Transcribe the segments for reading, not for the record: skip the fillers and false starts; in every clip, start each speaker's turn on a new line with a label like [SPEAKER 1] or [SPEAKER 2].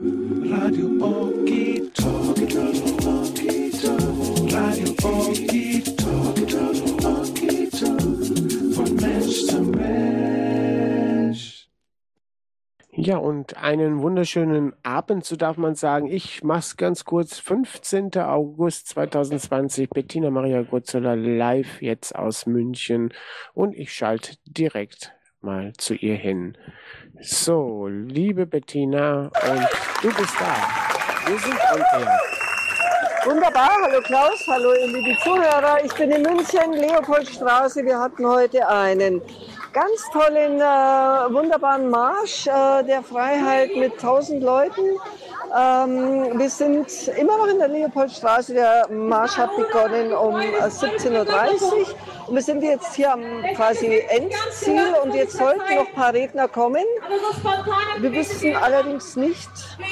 [SPEAKER 1] Radio Okie Talk, Radio Okie Talk, von Mensch zu Mensch.
[SPEAKER 2] Ja, und einen wunderschönen Abend, so darf man sagen. Ich mach's ganz kurz. 15. August 2020, Bettina Maria Guzzola live jetzt aus München. Und ich schalte direkt mal zu ihr hin. So, liebe Bettina, und du bist da. Wir sind on air.
[SPEAKER 3] Wunderbar, hallo Klaus, hallo ihr lieben Zuhörer. Ich bin in München, Leopoldstraße. Wir hatten heute einen ganz tollen, wunderbaren Marsch der Freiheit mit 1000 Leuten. Wir sind immer noch in der Leopoldstraße. Der Marsch hat begonnen um 17:30 Uhr. Und wir sind jetzt hier am quasi Endziel und jetzt sollten noch ein paar Redner kommen. Wir wissen allerdings nicht,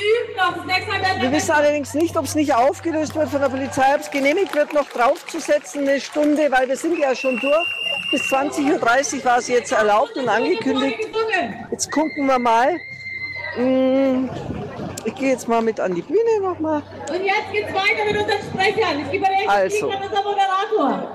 [SPEAKER 3] ob es nicht aufgelöst wird von der Polizei, ob es genehmigt wird, noch draufzusetzen eine Stunde, weil wir sind ja schon durch. Bis 20:30 Uhr war es jetzt erlaubt und angekündigt. Jetzt gucken wir mal. Ich gehe jetzt mal mit an die Bühne nochmal.
[SPEAKER 4] Und jetzt geht's weiter mit unseren Sprechern. Ich gebe recht an unseren Moderator.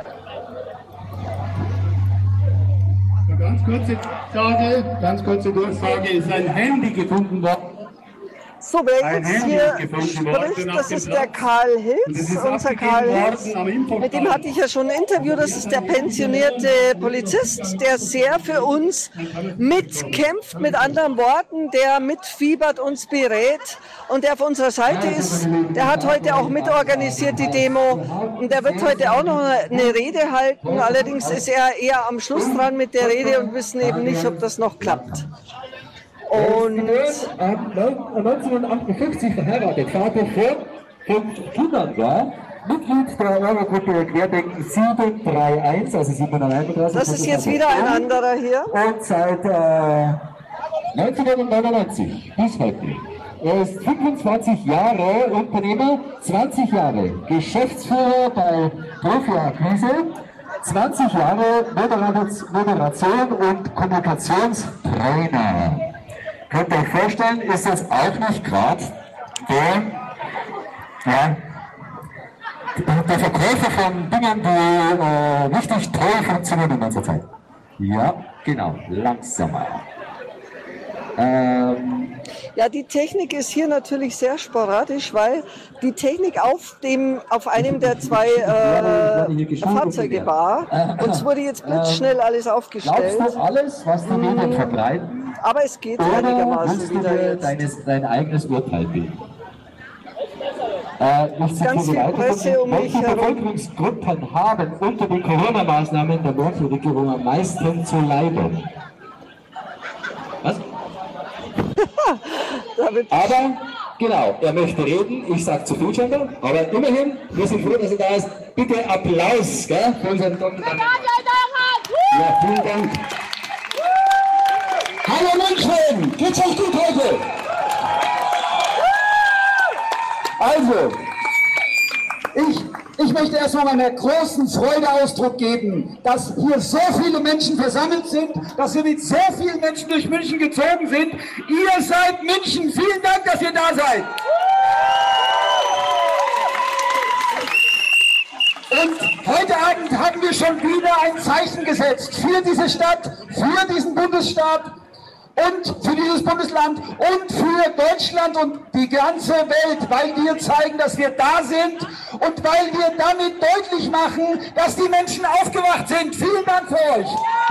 [SPEAKER 5] Ganz kurze Durchsage, ist ein Handy gefunden worden.
[SPEAKER 3] So, wer jetzt hier spricht, das ist der Karl Hilz, unser Karl Hilz. Mit dem hatte ich ja schon ein Interview. Das ist der pensionierte Polizist, der sehr für uns mitkämpft, mit anderen Worten, der mitfiebert, uns berät und der auf unserer Seite ist. Der hat heute auch mitorganisiert, die Demo. Und der wird heute auch noch eine Rede halten. Allerdings ist er eher am Schluss dran mit der Rede und wissen eben nicht, ob das noch klappt. Und
[SPEAKER 5] 1958 verheiratet, Vater von 5 Kindern war, Mitglied der Eurogruppe Querdenken 731, also 731.
[SPEAKER 3] Das ist jetzt wieder ein anderer hier.
[SPEAKER 5] Und seit 1999 bis heute. Er ist 25 Jahre Unternehmer, 20 Jahre Geschäftsführer bei Profi-Akquise, 20 Jahre Moderation und Kommunikationstrainer. Könnt ihr euch vorstellen, ist das auch nicht gerade der Verkäufer von Dingen, die richtig toll funktionieren in unserer Zeit. Ja, genau, langsamer.
[SPEAKER 3] Ja, die Technik ist hier natürlich sehr sporadisch, weil die Technik auf einem der zwei Fahrzeuge war. Uns wurde jetzt blitzschnell alles aufgestellt.
[SPEAKER 5] Glaubst du alles, was die Medien verbreiten?
[SPEAKER 3] Aber es geht einigermaßen wieder jetzt.
[SPEAKER 5] Dein eigenes Urteil bilden?
[SPEAKER 3] Ganz viel Presse um mich
[SPEAKER 5] welche
[SPEAKER 3] herum.
[SPEAKER 5] Bevölkerungsgruppen haben unter den Corona-Maßnahmen der Merkel-Regierung am meisten zu leiden? Was? Aber, genau, er möchte reden, ich sage zu viel schon, aber immerhin, wir sind froh, dass er da ist. Bitte Applaus, gell, für unseren Dr. Ja, vielen Dank. Hallo München, geht's euch gut heute? Also, ich möchte erstmal meiner großen Freude Ausdruck geben, dass hier so viele Menschen versammelt sind, dass wir mit so vielen Menschen durch München gezogen sind. Ihr seid München. Vielen Dank, dass ihr da seid. Und heute Abend haben wir schon wieder ein Zeichen gesetzt für diese Stadt, für diesen Bundesstaat und für dieses Bundesland und für Deutschland und die ganze Welt, weil wir zeigen, dass wir da sind und weil wir damit deutlich machen, dass die Menschen aufgewacht sind. Vielen Dank für euch.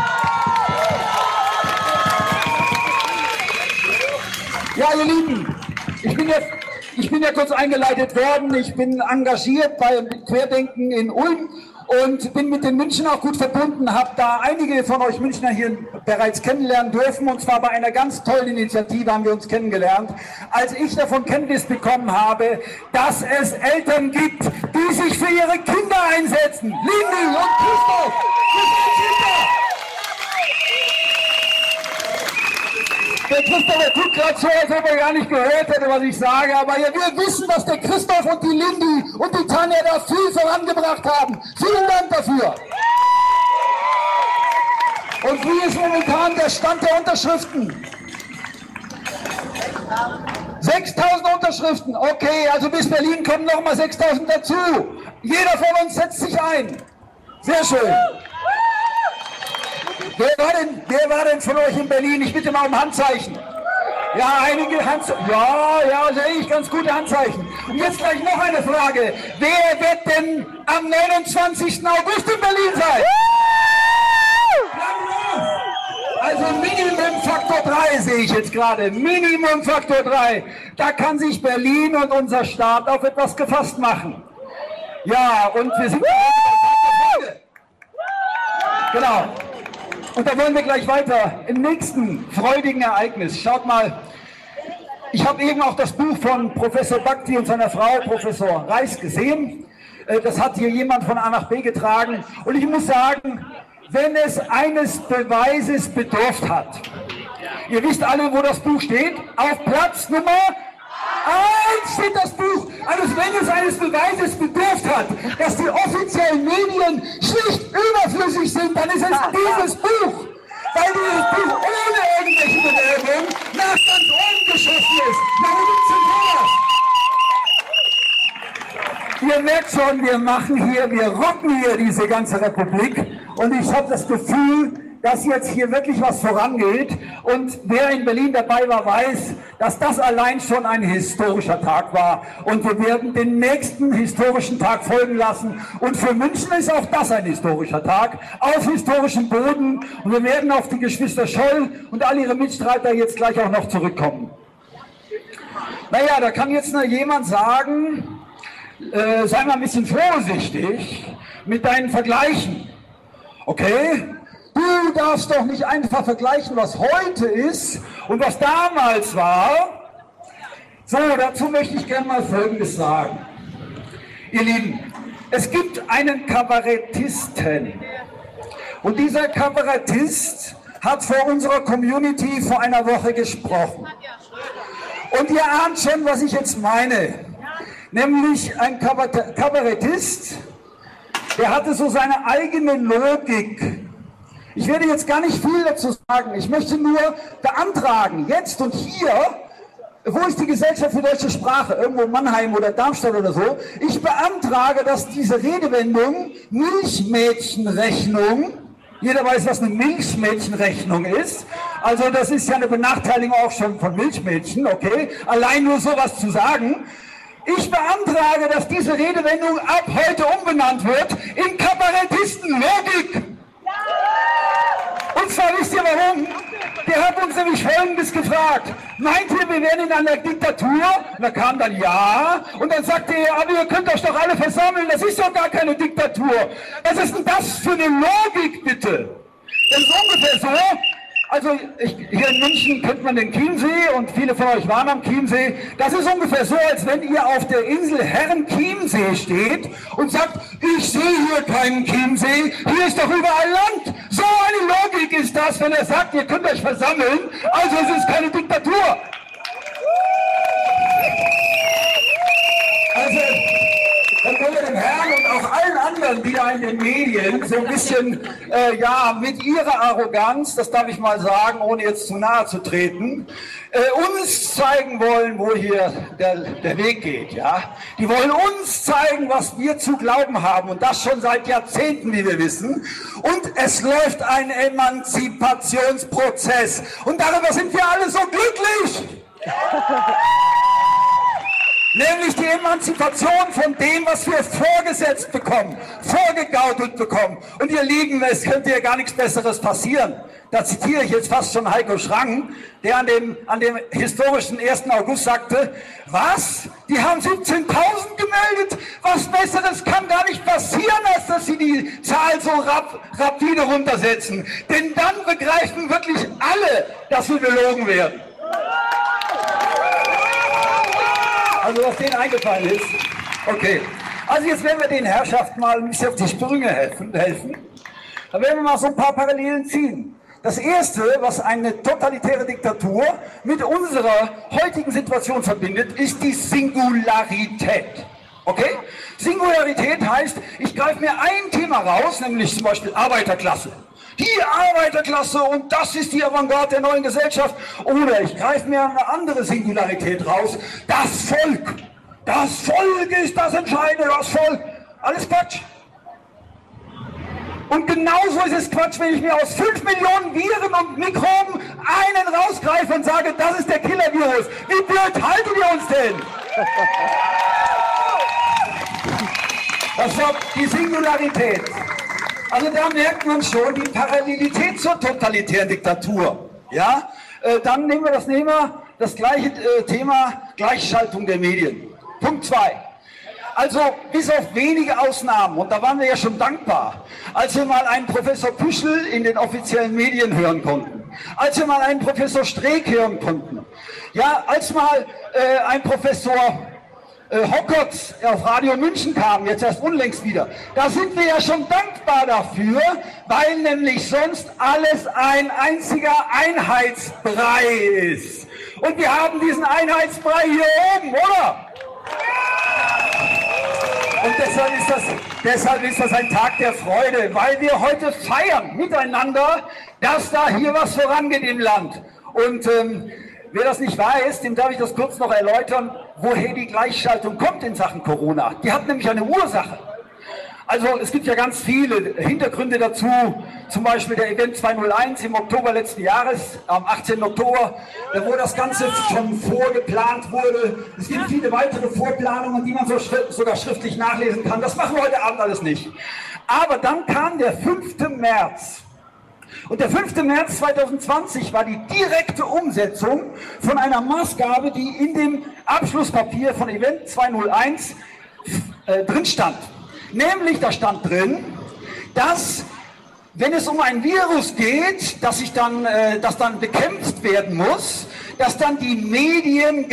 [SPEAKER 5] Ja, ihr Lieben, ich bin ja kurz eingeleitet worden. Ich bin engagiert beim Querdenken in Ulm und bin mit den München auch gut verbunden, habe da einige von euch Münchner hier bereits kennenlernen dürfen, und zwar bei einer ganz tollen Initiative haben wir uns kennengelernt, als ich davon Kenntnis bekommen habe, dass es Eltern gibt, die sich für ihre Kinder einsetzen. Lindy und Christoph, der Christoph tut gerade so, als ob er gar nicht gehört hätte, was ich sage, aber ja, wir wissen, dass der Christoph und die Lindy und die Tanja da viel vorangebracht haben. Vielen Dank dafür. Und wie ist momentan der Stand der Unterschriften? 6.000 Unterschriften. Okay, also bis Berlin kommen nochmal 6.000 dazu. Jeder von uns setzt sich ein. Sehr schön. Wer war denn von euch in Berlin? Ich bitte mal um Handzeichen. Ja, einige Handzeichen. Ja, sehe ich, ganz gute Handzeichen. Und jetzt gleich noch eine Frage. Wer wird denn am 29. August in Berlin sein? Also Minimum Faktor 3 sehe ich jetzt gerade. Minimum Faktor 3. Da kann sich Berlin und unser Staat auf etwas gefasst machen. Ja, und wir sind genau. Und da wollen wir gleich weiter im nächsten freudigen Ereignis. Schaut mal, ich habe eben auch das Buch von Professor Bhakti und seiner Frau, Professor Reis, gesehen. Das hat hier jemand von A nach B getragen. Und ich muss sagen, wenn es eines Beweises bedurft hat, ihr wisst alle, wo das Buch steht, auf Platz Nummer 1 steht das Buch. Also wenn es eines Beweises bedurft hat, dass die offiziellen Medien schlicht überflüssig sind, dann ist es dieses Buch. Weil dieses Buch ohne irgendwelche Bewerbung nach ganz oben geschossen ist. Warum gibt's denn sowas? Ihr merkt schon, wir rocken hier diese ganze Republik. Und ich habe das Gefühl, dass jetzt hier wirklich was vorangeht. Und wer in Berlin dabei war, weiß, dass das allein schon ein historischer Tag war. Und wir werden den nächsten historischen Tag folgen lassen. Und für München ist auch das ein historischer Tag, auf historischem Boden. Und wir werden auf die Geschwister Scholl und all ihre Mitstreiter jetzt gleich auch noch zurückkommen. Naja, da kann jetzt noch jemand sagen, sei mal ein bisschen vorsichtig mit deinen Vergleichen. Okay? Du darfst doch nicht einfach vergleichen, was heute ist und was damals war. So, dazu möchte ich gerne mal Folgendes sagen. Ihr Lieben, es gibt einen Kabarettisten. Und dieser Kabarettist hat vor unserer Community vor einer Woche gesprochen. Und ihr ahnt schon, was ich jetzt meine. Nämlich ein Kabarettist, der hatte so seine eigene Logik. Ich werde jetzt gar nicht viel dazu sagen. Ich möchte nur beantragen, jetzt und hier, wo ist die Gesellschaft für deutsche Sprache? Irgendwo in Mannheim oder Darmstadt oder so. Ich beantrage, dass diese Redewendung Milchmädchenrechnung, jeder weiß, was eine Milchmädchenrechnung ist. Also das ist ja eine Benachteiligung auch schon von Milchmädchen, okay? Allein nur sowas zu sagen. Ich beantrage, dass diese Redewendung ab heute umbenannt wird in Kabarettistenlogik. Und zwar wisst ihr warum? Der hat uns nämlich Folgendes gefragt. Meint ihr, wir wären in einer Diktatur? Und da kam dann ja. Und dann sagte er, aber ihr könnt euch doch alle versammeln. Das ist doch gar keine Diktatur. Was ist denn das für eine Logik, bitte? Das ist ungefähr so. Also hier in München kennt man den Chiemsee und viele von euch waren am Chiemsee. Das ist ungefähr so, als wenn ihr auf der Insel Herrenchiemsee steht und sagt, ich sehe hier keinen Chiemsee, hier ist doch überall Land. So eine Logik ist das, wenn er sagt, ihr könnt euch versammeln, also es ist keine Diktatur. Also, dann können wir dem Herrn und auch allen anderen, die da in den Medien so ein bisschen, mit ihrer Arroganz, das darf ich mal sagen, ohne jetzt zu nahe zu treten, uns zeigen wollen, wo hier der Weg geht, ja. Die wollen uns zeigen, was wir zu glauben haben und das schon seit Jahrzehnten, wie wir wissen. Und es läuft ein Emanzipationsprozess und darüber sind wir alle so glücklich. Nämlich die Emanzipation von dem, was wir vorgesetzt bekommen, vorgegaukelt bekommen. Und ihr Lieben, es könnte ja gar nichts Besseres passieren. Da zitiere ich jetzt fast schon Heiko Schrang, der an dem historischen 1. August sagte, was? Die haben 17.000 gemeldet? Was Besseres kann gar nicht passieren, als dass sie die Zahl so rapide runtersetzen. Denn dann begreifen wirklich alle, dass wir belogen werden. Also was denen eingefallen ist. Okay, also jetzt werden wir den Herrschaften mal ein bisschen auf die Sprünge helfen. Da werden wir mal so ein paar Parallelen ziehen. Das Erste, was eine totalitäre Diktatur mit unserer heutigen Situation verbindet, ist die Singularität. Okay? Singularität heißt, ich greife mir ein Thema raus, nämlich zum Beispiel Arbeiterklasse. Die Arbeiterklasse und das ist die Avantgarde der neuen Gesellschaft. Oder ich greife mir eine andere Singularität raus. Das Volk. Das Volk ist das Entscheidende, das Volk. Alles Quatsch. Und genauso ist es Quatsch, wenn ich mir aus 5 Millionen Viren und Mikroben einen rausgreife und sage, das ist der Killer-Virus. Wie blöd haltet ihr uns denn? Das war die Singularität. Also da merkt man schon die Parallelität zur totalitären Diktatur. Ja? Dann nehmen wir das gleiche Thema Gleichschaltung der Medien. Punkt 2. Also bis auf wenige Ausnahmen, und da waren wir ja schon dankbar, als wir mal einen Professor Püschel in den offiziellen Medien hören konnten, als wir mal einen Professor Streeck hören konnten, ja, als mal ein Professor Hockertz auf Radio München kam, jetzt erst unlängst wieder, da sind wir ja schon dankbar dafür, weil nämlich sonst alles ein einziger Einheitsbrei ist. Und wir haben diesen Einheitsbrei hier oben, oder? Und deshalb ist das ein Tag der Freude, weil wir heute feiern miteinander, dass da hier was vorangeht im Land. Und wer das nicht weiß, dem darf ich das kurz noch erläutern, woher die Gleichschaltung kommt in Sachen Corona. Die hat nämlich eine Ursache. Also es gibt ja ganz viele Hintergründe dazu, zum Beispiel der Event 201 im Oktober letzten Jahres, am 18. Oktober, wo das Ganze schon vorgeplant wurde. Es gibt viele weitere Vorplanungen, die man sogar schriftlich nachlesen kann. Das machen wir heute Abend alles nicht. Aber dann kam der 5. März. Und der 5. März 2020 war die direkte Umsetzung von einer Maßgabe, die in dem Abschlusspapier von Event 201 drin stand. Nämlich, da stand drin, dass, wenn es um ein Virus geht, das dann bekämpft werden muss, dass dann die Medien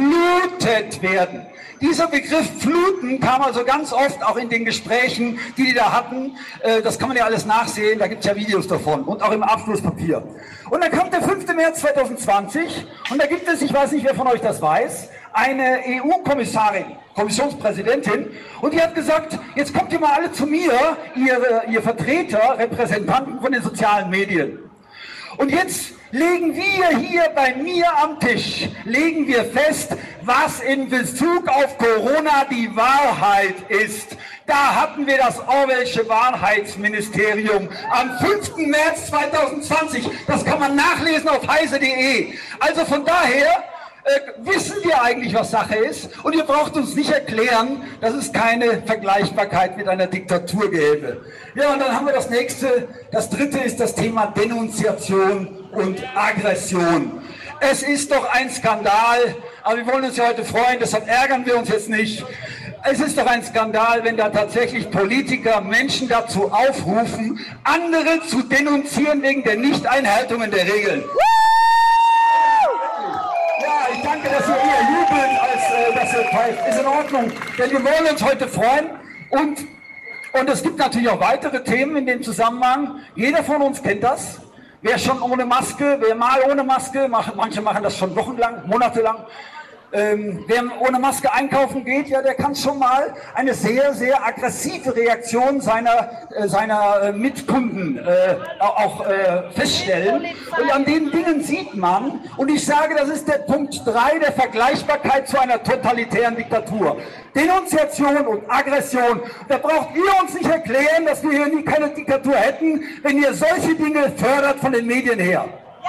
[SPEAKER 5] geflutet werden. Dieser Begriff fluten kam also ganz oft auch in den Gesprächen, die da hatten. Das kann man ja alles nachsehen, da gibt es ja Videos davon und auch im Abschlusspapier. Und dann kommt der 5. März 2020 und da gibt es, ich weiß nicht, wer von euch das weiß, eine EU-Kommissarin, Kommissionspräsidentin, und die hat gesagt, jetzt kommt ihr mal alle zu mir, ihr Vertreter, Repräsentanten von den sozialen Medien. Und jetzt legen wir hier bei mir am Tisch, legen wir fest, was in Bezug auf Corona die Wahrheit ist. Da hatten wir das Orwellsche Wahrheitsministerium am 5. März 2020. Das kann man nachlesen auf heise.de. Also von daher wissen wir eigentlich, was Sache ist, und ihr braucht uns nicht erklären, dass es keine Vergleichbarkeit mit einer Diktatur gäbe. Ja, und dann haben wir das nächste, das dritte ist das Thema Denunziation und Aggression. Es ist doch ein Skandal, aber wir wollen uns ja heute freuen, deshalb ärgern wir uns jetzt nicht. Es ist doch ein Skandal, wenn da tatsächlich Politiker Menschen dazu aufrufen, andere zu denunzieren wegen der Nichteinhaltungen der Regeln. Ich danke, dass ihr hier jubelt, als dass ihr pfeift. Ist in Ordnung, denn wir wollen uns heute freuen. Und es gibt natürlich auch weitere Themen in dem Zusammenhang. Jeder von uns kennt das. Wer schon ohne Maske, wer mal ohne Maske, manche machen das schon wochenlang, monatelang. Wer ohne Maske einkaufen geht, ja, der kann schon mal eine sehr, sehr aggressive Reaktion seiner Mitkunden auch feststellen. Und an den Dingen sieht man, und ich sage, das ist der Punkt 3 der Vergleichbarkeit zu einer totalitären Diktatur. Denunziation und Aggression. Da braucht ihr uns nicht erklären, dass wir hier nie keine Diktatur hätten, wenn ihr solche Dinge fördert von den Medien her.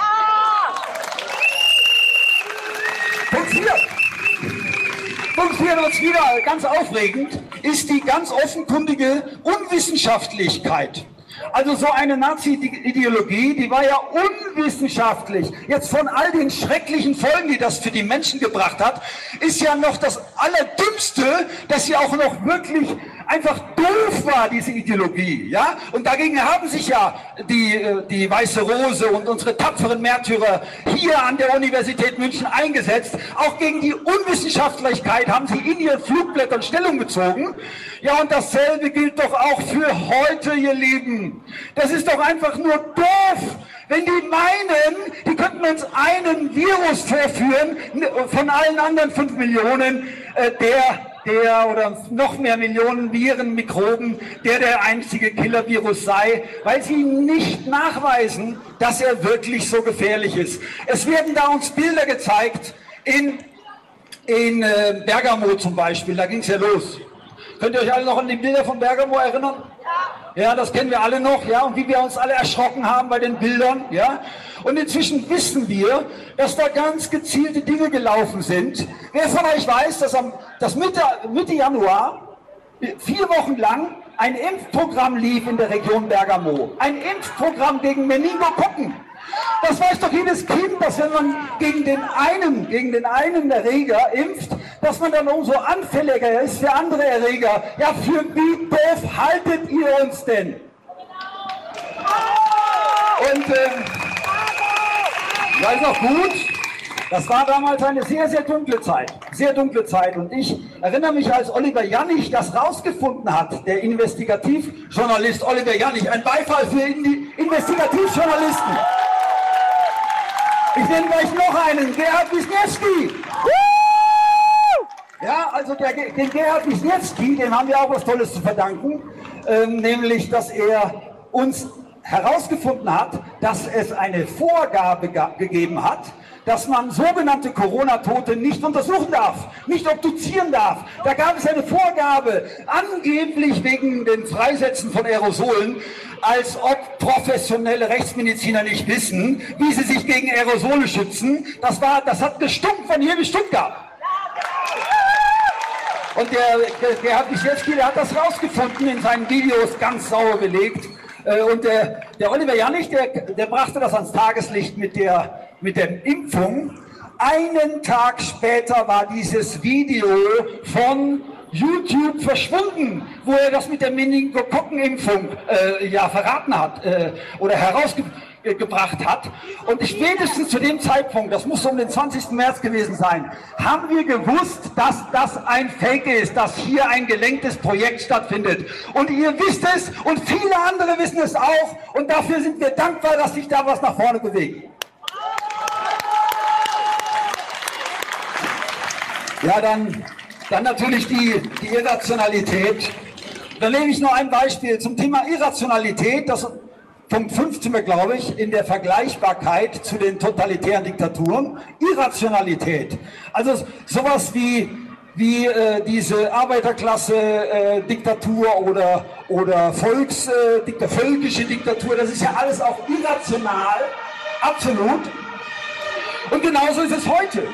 [SPEAKER 5] Punkt 4. Punkt 4 wird wieder ganz aufregend, ist die ganz offenkundige Unwissenschaftlichkeit. Also so eine Nazi-Ideologie, die war ja unwissenschaftlich. Jetzt von all den schrecklichen Folgen, die das für die Menschen gebracht hat, ist ja noch das Allerdümmste, dass sie auch noch wirklich einfach doof war, diese Ideologie. Ja? Und dagegen haben sich ja die Weiße Rose und unsere tapferen Märtyrer hier an der Universität München eingesetzt. Auch gegen die Unwissenschaftlichkeit haben sie in ihren Flugblättern Stellung bezogen. Ja, und dasselbe gilt doch auch für heute, ihr Lieben. Das ist doch einfach nur doof, wenn die meinen, die könnten uns einen Virus vorführen von allen anderen 5 Millionen, der oder noch mehr Millionen Viren, Mikroben, der einzige Killer-Virus sei, weil sie nicht nachweisen, dass er wirklich so gefährlich ist. Es werden da uns Bilder gezeigt in Bergamo zum Beispiel, da ging es ja los. Könnt ihr euch alle noch an die Bilder von Bergamo erinnern? Ja, das kennen wir alle noch, ja, und wie wir uns alle erschrocken haben bei den Bildern, ja. Und inzwischen wissen wir, dass da ganz gezielte Dinge gelaufen sind. Wer von euch weiß, dass Mitte Januar 4 Wochen lang ein Impfprogramm lief in der Region Bergamo. Ein Impfprogramm gegen Meningokokken. Das weiß doch jedes Kind, dass wenn man gegen den einen Erreger impft, dass man dann umso anfälliger ist für andere Erreger. Ja, für wie doof haltet ihr uns denn? Und ich weiß noch gut, das war damals eine sehr, sehr dunkle Zeit. Sehr dunkle Zeit. Und ich erinnere mich, als Oliver Janich das rausgefunden hat, der Investigativjournalist Oliver Janich, ein Beifall für Investigativjournalisten. Ich nenne gleich noch einen, Gerhard Wisniewski. Ja, also den Gerhard Wisniewski, dem haben wir auch was Tolles zu verdanken, nämlich, dass er uns herausgefunden hat, dass es eine Vorgabe gegeben hat, dass man sogenannte Corona-Tote nicht untersuchen darf, nicht obduzieren darf. Da gab es eine Vorgabe, angeblich wegen den Freisetzen von Aerosolen, als ob professionelle Rechtsmediziner nicht wissen, wie sie sich gegen Aerosole schützen. Das hat gestunken von hier bis Stuttgart. Und der Gerhard Wisniewski, der hat das rausgefunden, in seinen Videos ganz sauer belegt. Und der Oliver Janich, der brachte das ans Tageslicht mit der Impfung. Einen Tag später war dieses Video von YouTube verschwunden, wo er das mit der Meningokokkenimpfung verraten hat oder herausgebracht hat. Und spätestens zu dem Zeitpunkt, das muss um den 20. März gewesen sein, haben wir gewusst, dass das ein Fake ist, dass hier ein gelenktes Projekt stattfindet. Und ihr wisst es und viele andere wissen es auch. Und dafür sind wir dankbar, dass sich da was nach vorne bewegt. Ja, dann natürlich die Irrationalität. Da nehme ich noch ein Beispiel zum Thema Irrationalität. Das Punkt 15, glaube ich, in der Vergleichbarkeit zu den totalitären Diktaturen. Irrationalität. Also sowas wie diese Arbeiterklasse-Diktatur oder völkische Diktatur, das ist ja alles auch irrational, absolut. Und genauso ist es heute.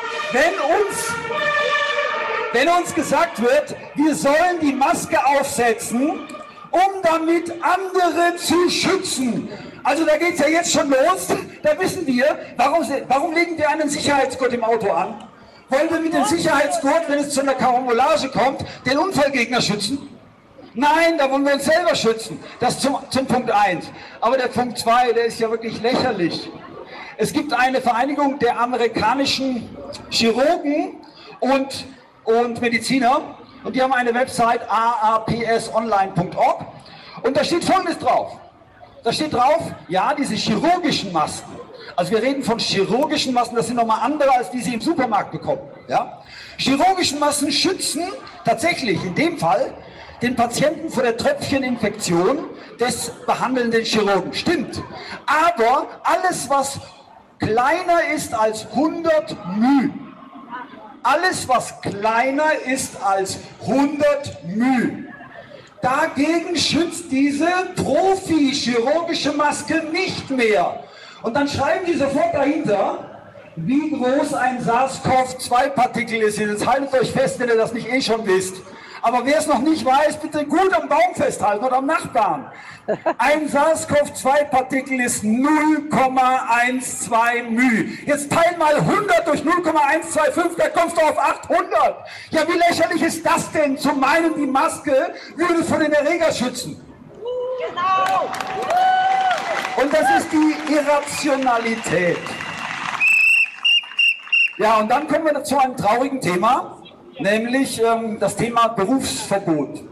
[SPEAKER 5] Wenn uns gesagt wird, wir sollen die Maske aufsetzen, um damit andere zu schützen. Also da geht es ja jetzt schon los, da wissen wir, warum legen wir einen Sicherheitsgurt im Auto an? Wollen wir mit dem Sicherheitsgurt, wenn es zu einer Karambolage kommt, den Unfallgegner schützen? Nein, da wollen wir uns selber schützen. Das zum Punkt 1. Aber der Punkt 2, der ist ja wirklich lächerlich. Es gibt eine Vereinigung der amerikanischen Chirurgen und Mediziner und die haben eine Website aapsonline.org und da steht Folgendes drauf. Da steht drauf, ja, diese chirurgischen Masken, also wir reden von chirurgischen Masken, das sind nochmal andere, als die Sie im Supermarkt bekommen. Ja? Chirurgischen Masken schützen tatsächlich in dem Fall den Patienten vor der Tröpfcheninfektion des behandelnden Chirurgen. Stimmt. Aber alles, was kleiner ist als 100 μ, alles, was kleiner ist als 100 μ, dagegen schützt diese Profi-chirurgische Maske nicht mehr. Und dann schreiben die sofort dahinter, wie groß ein SARS-CoV-2-Partikel ist. Jetzt haltet euch fest, wenn ihr das nicht eh schon wisst. Aber wer es noch nicht weiß, bitte gut am Baum festhalten oder am Nachbarn. Ein SARS-CoV-2-Partikel ist 0,12 μ. Jetzt teil mal 100 durch 0,125, da kommst du auf 800. Ja, wie lächerlich ist das denn? Zu meinen, die Maske würde vor den Erreger schützen. Genau. Und das ist die Irrationalität. Ja, und dann kommen wir zu einem traurigen Thema. Nämlich das Thema Berufsverbot.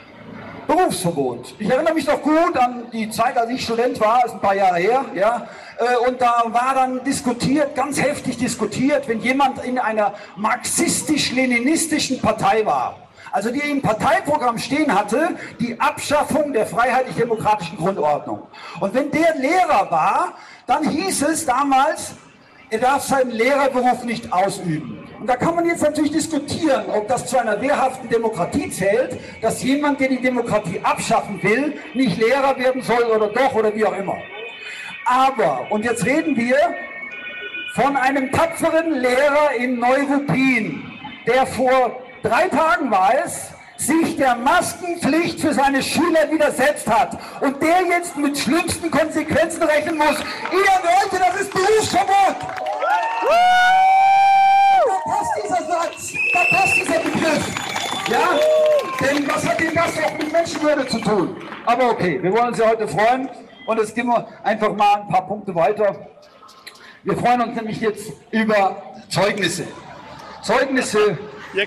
[SPEAKER 5] Berufsverbot. Ich erinnere mich noch gut an die Zeit, als ich Student war, ist ein paar Jahre her. Ja. Und da war dann diskutiert, ganz heftig diskutiert, wenn jemand in einer marxistisch-leninistischen Partei war, also die im Parteiprogramm stehen hatte, die Abschaffung der freiheitlich-demokratischen Grundordnung. Und wenn der Lehrer war, dann hieß es damals, er darf seinen Lehrerberuf nicht ausüben. Und da kann man jetzt natürlich diskutieren, ob das zu einer wehrhaften Demokratie zählt, dass jemand, der die Demokratie abschaffen will, nicht Lehrer werden soll oder doch oder wie auch immer. Aber, und jetzt reden wir von einem tapferen Lehrer in Neuruppin, der vor 3 Tagen war es, sich der Maskenpflicht für seine Schüler widersetzt hat und der jetzt mit schlimmsten Konsequenzen rechnen muss. Ihr Leute, das ist Berufsverbot! Da passt dieser Satz, da passt dieser Begriff. Ja, denn was hat denn das auch mit Menschenwürde zu tun? Aber okay, wir wollen uns ja heute freuen und jetzt gehen wir einfach mal ein paar Punkte weiter. Wir freuen uns nämlich jetzt über Zeugnisse. Zeugnisse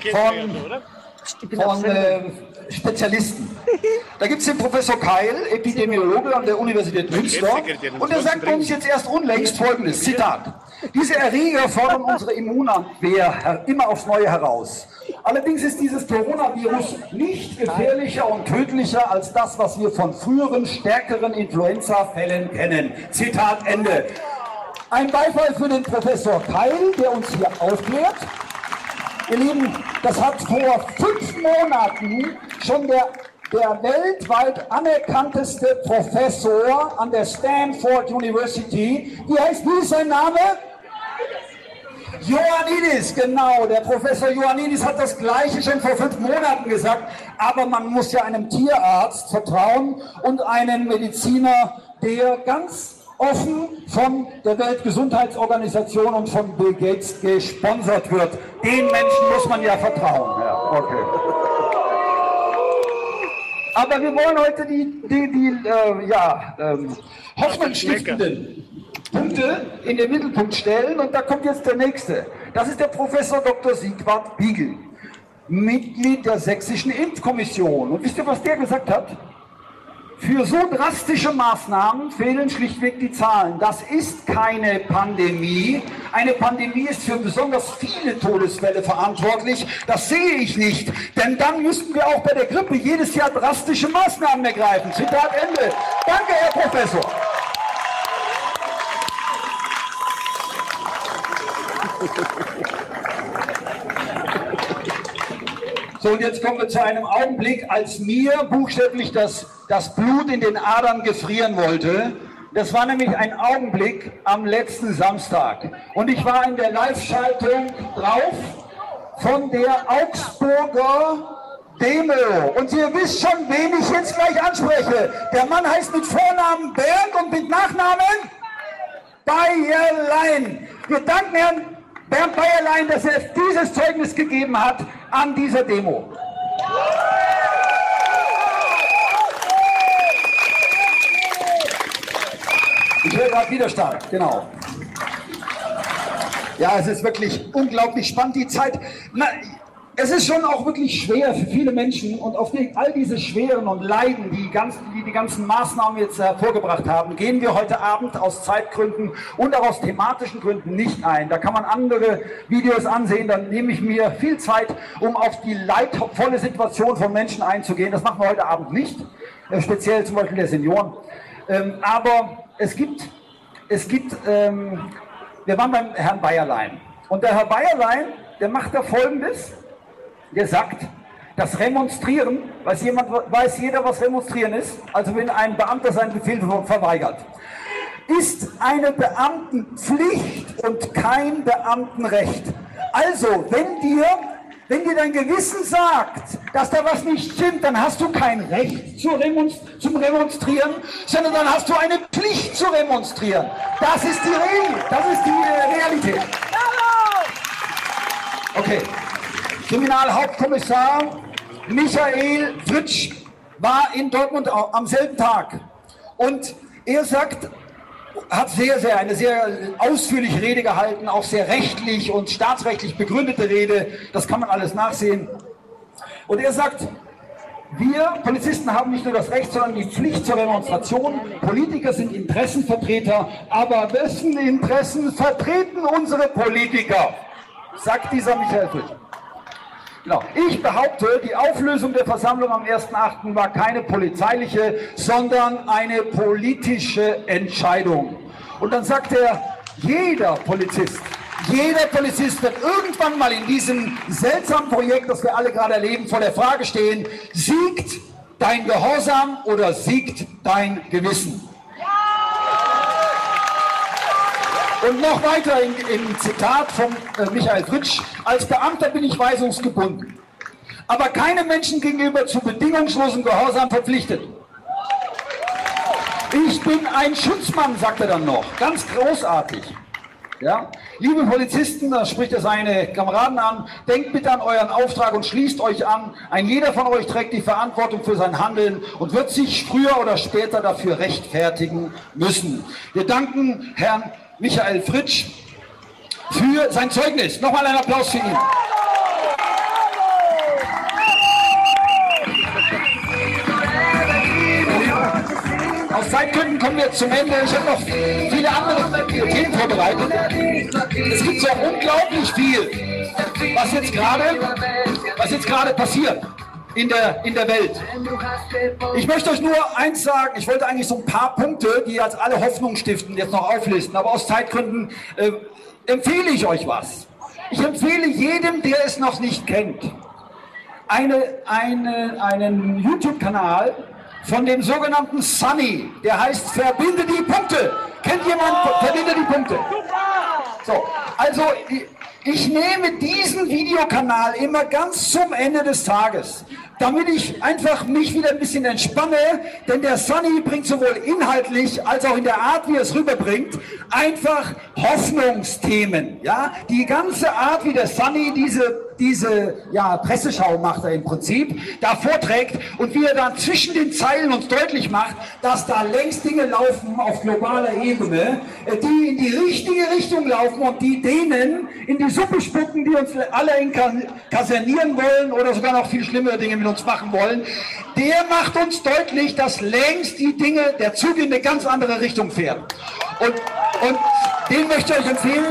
[SPEAKER 5] von Spezialisten. Da gibt es den Professor Keil, Epidemiologe an der Universität Münster, und er sagt uns jetzt erst unlängst Folgendes, Zitat: Diese Erreger fordern unsere Immunabwehr immer aufs Neue heraus. Allerdings ist dieses Coronavirus nicht gefährlicher und tödlicher als das, was wir von früheren, stärkeren Influenza-Fällen kennen. Zitat Ende. Ein Beifall für den Professor Keil, der uns hier aufklärt. Ihr Lieben, das hat vor 5 Monaten schon der weltweit anerkannteste Professor an der Stanford University, wie ist sein Name? Ioannidis, genau, der Professor Ioannidis hat das Gleiche schon vor 5 Monaten gesagt, aber man muss ja einem Tierarzt vertrauen und einem Mediziner, der ganz offen von der Weltgesundheitsorganisation und von Bill Gates gesponsert wird. Den Menschen muss man ja vertrauen. Ja, okay. Aber wir wollen heute die hoffnungsstiftenden Punkte in den Mittelpunkt stellen und da kommt jetzt der nächste. Das ist der Professor Dr. Sigvard Biegel, Mitglied der Sächsischen Impfkommission. Und wisst ihr, was der gesagt hat? Für so drastische Maßnahmen fehlen schlichtweg die Zahlen. Das ist keine Pandemie. Eine Pandemie ist für besonders viele Todesfälle verantwortlich. Das sehe ich nicht. Denn dann müssten wir auch bei der Grippe jedes Jahr drastische Maßnahmen ergreifen. Zitat Ende. Danke, Herr Professor. So, und jetzt kommen wir zu einem Augenblick, als mir buchstäblich das Blut in den Adern gefrieren wollte. Das war nämlich ein Augenblick am letzten Samstag. Und ich war in der Live-Schaltung drauf von der Augsburger Demo. Und ihr wisst schon, wen ich jetzt gleich anspreche. Der Mann heißt mit Vornamen Bernd und mit Nachnamen Bayerlein. Wir danken Herrn Bernd Bayerlein, dass er dieses Zeugnis gegeben hat an dieser Demo. Ich höre gerade Widerstand, genau. Ja, es ist wirklich unglaublich spannend, die Zeit. Es ist schon auch wirklich schwer für viele Menschen und auf all diese Schweren und Leiden, die die ganzen Maßnahmen jetzt hervorgebracht haben, gehen wir heute Abend aus Zeitgründen und auch aus thematischen Gründen nicht ein. Da kann man andere Videos ansehen, dann nehme ich mir viel Zeit, um auf die leidvolle Situation von Menschen einzugehen. Das machen wir heute Abend nicht, speziell zum Beispiel der Senioren. Aber wir waren beim Herrn Bayerlein und der Herr Bayerlein, der macht da Folgendes. Der sagt, das Remonstrieren, weiß jeder, was Remonstrieren ist? Also wenn ein Beamter seinen Befehl verweigert, ist eine Beamtenpflicht und kein Beamtenrecht. Also, wenn dir dein Gewissen sagt, dass da was nicht stimmt, dann hast du kein Recht zum Remonstrieren, sondern dann hast du eine Pflicht zu remonstrieren. Das ist die Regel, das ist die Realität. Okay. Kriminalhauptkommissar Michael Fritsch war in Dortmund am selben Tag und er hat eine sehr ausführliche Rede gehalten, auch sehr rechtlich und staatsrechtlich begründete Rede, das kann man alles nachsehen. Und er sagt, Wir Polizisten haben nicht nur das Recht, sondern die Pflicht zur Demonstration. Politiker sind Interessenvertreter, aber wessen Interessen vertreten unsere Politiker? Sagt dieser Michael Fritsch. Genau. Ich behaupte, die Auflösung der Versammlung am 1.8. war keine polizeiliche, sondern eine politische Entscheidung. Und dann sagt er, jeder Polizist wird irgendwann mal in diesem seltsamen Projekt, das wir alle gerade erleben, vor der Frage stehen, siegt dein Gehorsam oder siegt dein Gewissen? Und noch weiter im Zitat von Michael Fritsch, als Beamter bin ich weisungsgebunden, aber keinem Menschen gegenüber zu bedingungslosem Gehorsam verpflichtet. Ich bin ein Schutzmann, sagt er dann noch, ganz großartig. Ja? Liebe Polizisten, da spricht er seine Kameraden an, denkt bitte an euren Auftrag und schließt euch an. Ein jeder von euch trägt die Verantwortung für sein Handeln und wird sich früher oder später dafür rechtfertigen müssen. Wir danken Herrn Michael Fritsch für sein Zeugnis. Nochmal einen Applaus für ihn. Aus Zeitgründen kommen wir jetzt zum Ende. Ich habe noch viele andere Themen vorbereitet. Es gibt so unglaublich viel, was jetzt gerade passiert in der Welt. Ich möchte euch nur eins sagen, ich wollte eigentlich so ein paar Punkte, die als alle Hoffnung stiften, jetzt noch auflisten, aber aus Zeitgründen empfehle ich euch was. Ich empfehle jedem, der es noch nicht kennt, einen YouTube-Kanal von dem sogenannten Sunny, der heißt Verbinde die Punkte. Kennt jemand Verbinde die Punkte? So, also ich nehme diesen Videokanal immer ganz zum Ende des Tages, damit ich einfach mich wieder ein bisschen entspanne, denn der Sunny bringt sowohl inhaltlich als auch in der Art, wie er es rüberbringt, einfach Hoffnungsthemen. Ja? Die ganze Art, wie der Sunny diese Presseschau macht er im Prinzip, da vorträgt und wie er dann zwischen den Zeilen uns deutlich macht, dass da längst Dinge laufen auf globaler Ebene, die in die richtige Richtung laufen und die denen in die Suppe spucken, die uns alle kasernieren wollen oder sogar noch viel schlimmere Dinge mit uns machen wollen. Der macht uns deutlich, dass längst die Dinge, der Zug in eine ganz andere Richtung fährt. Und den möchte ich euch empfehlen.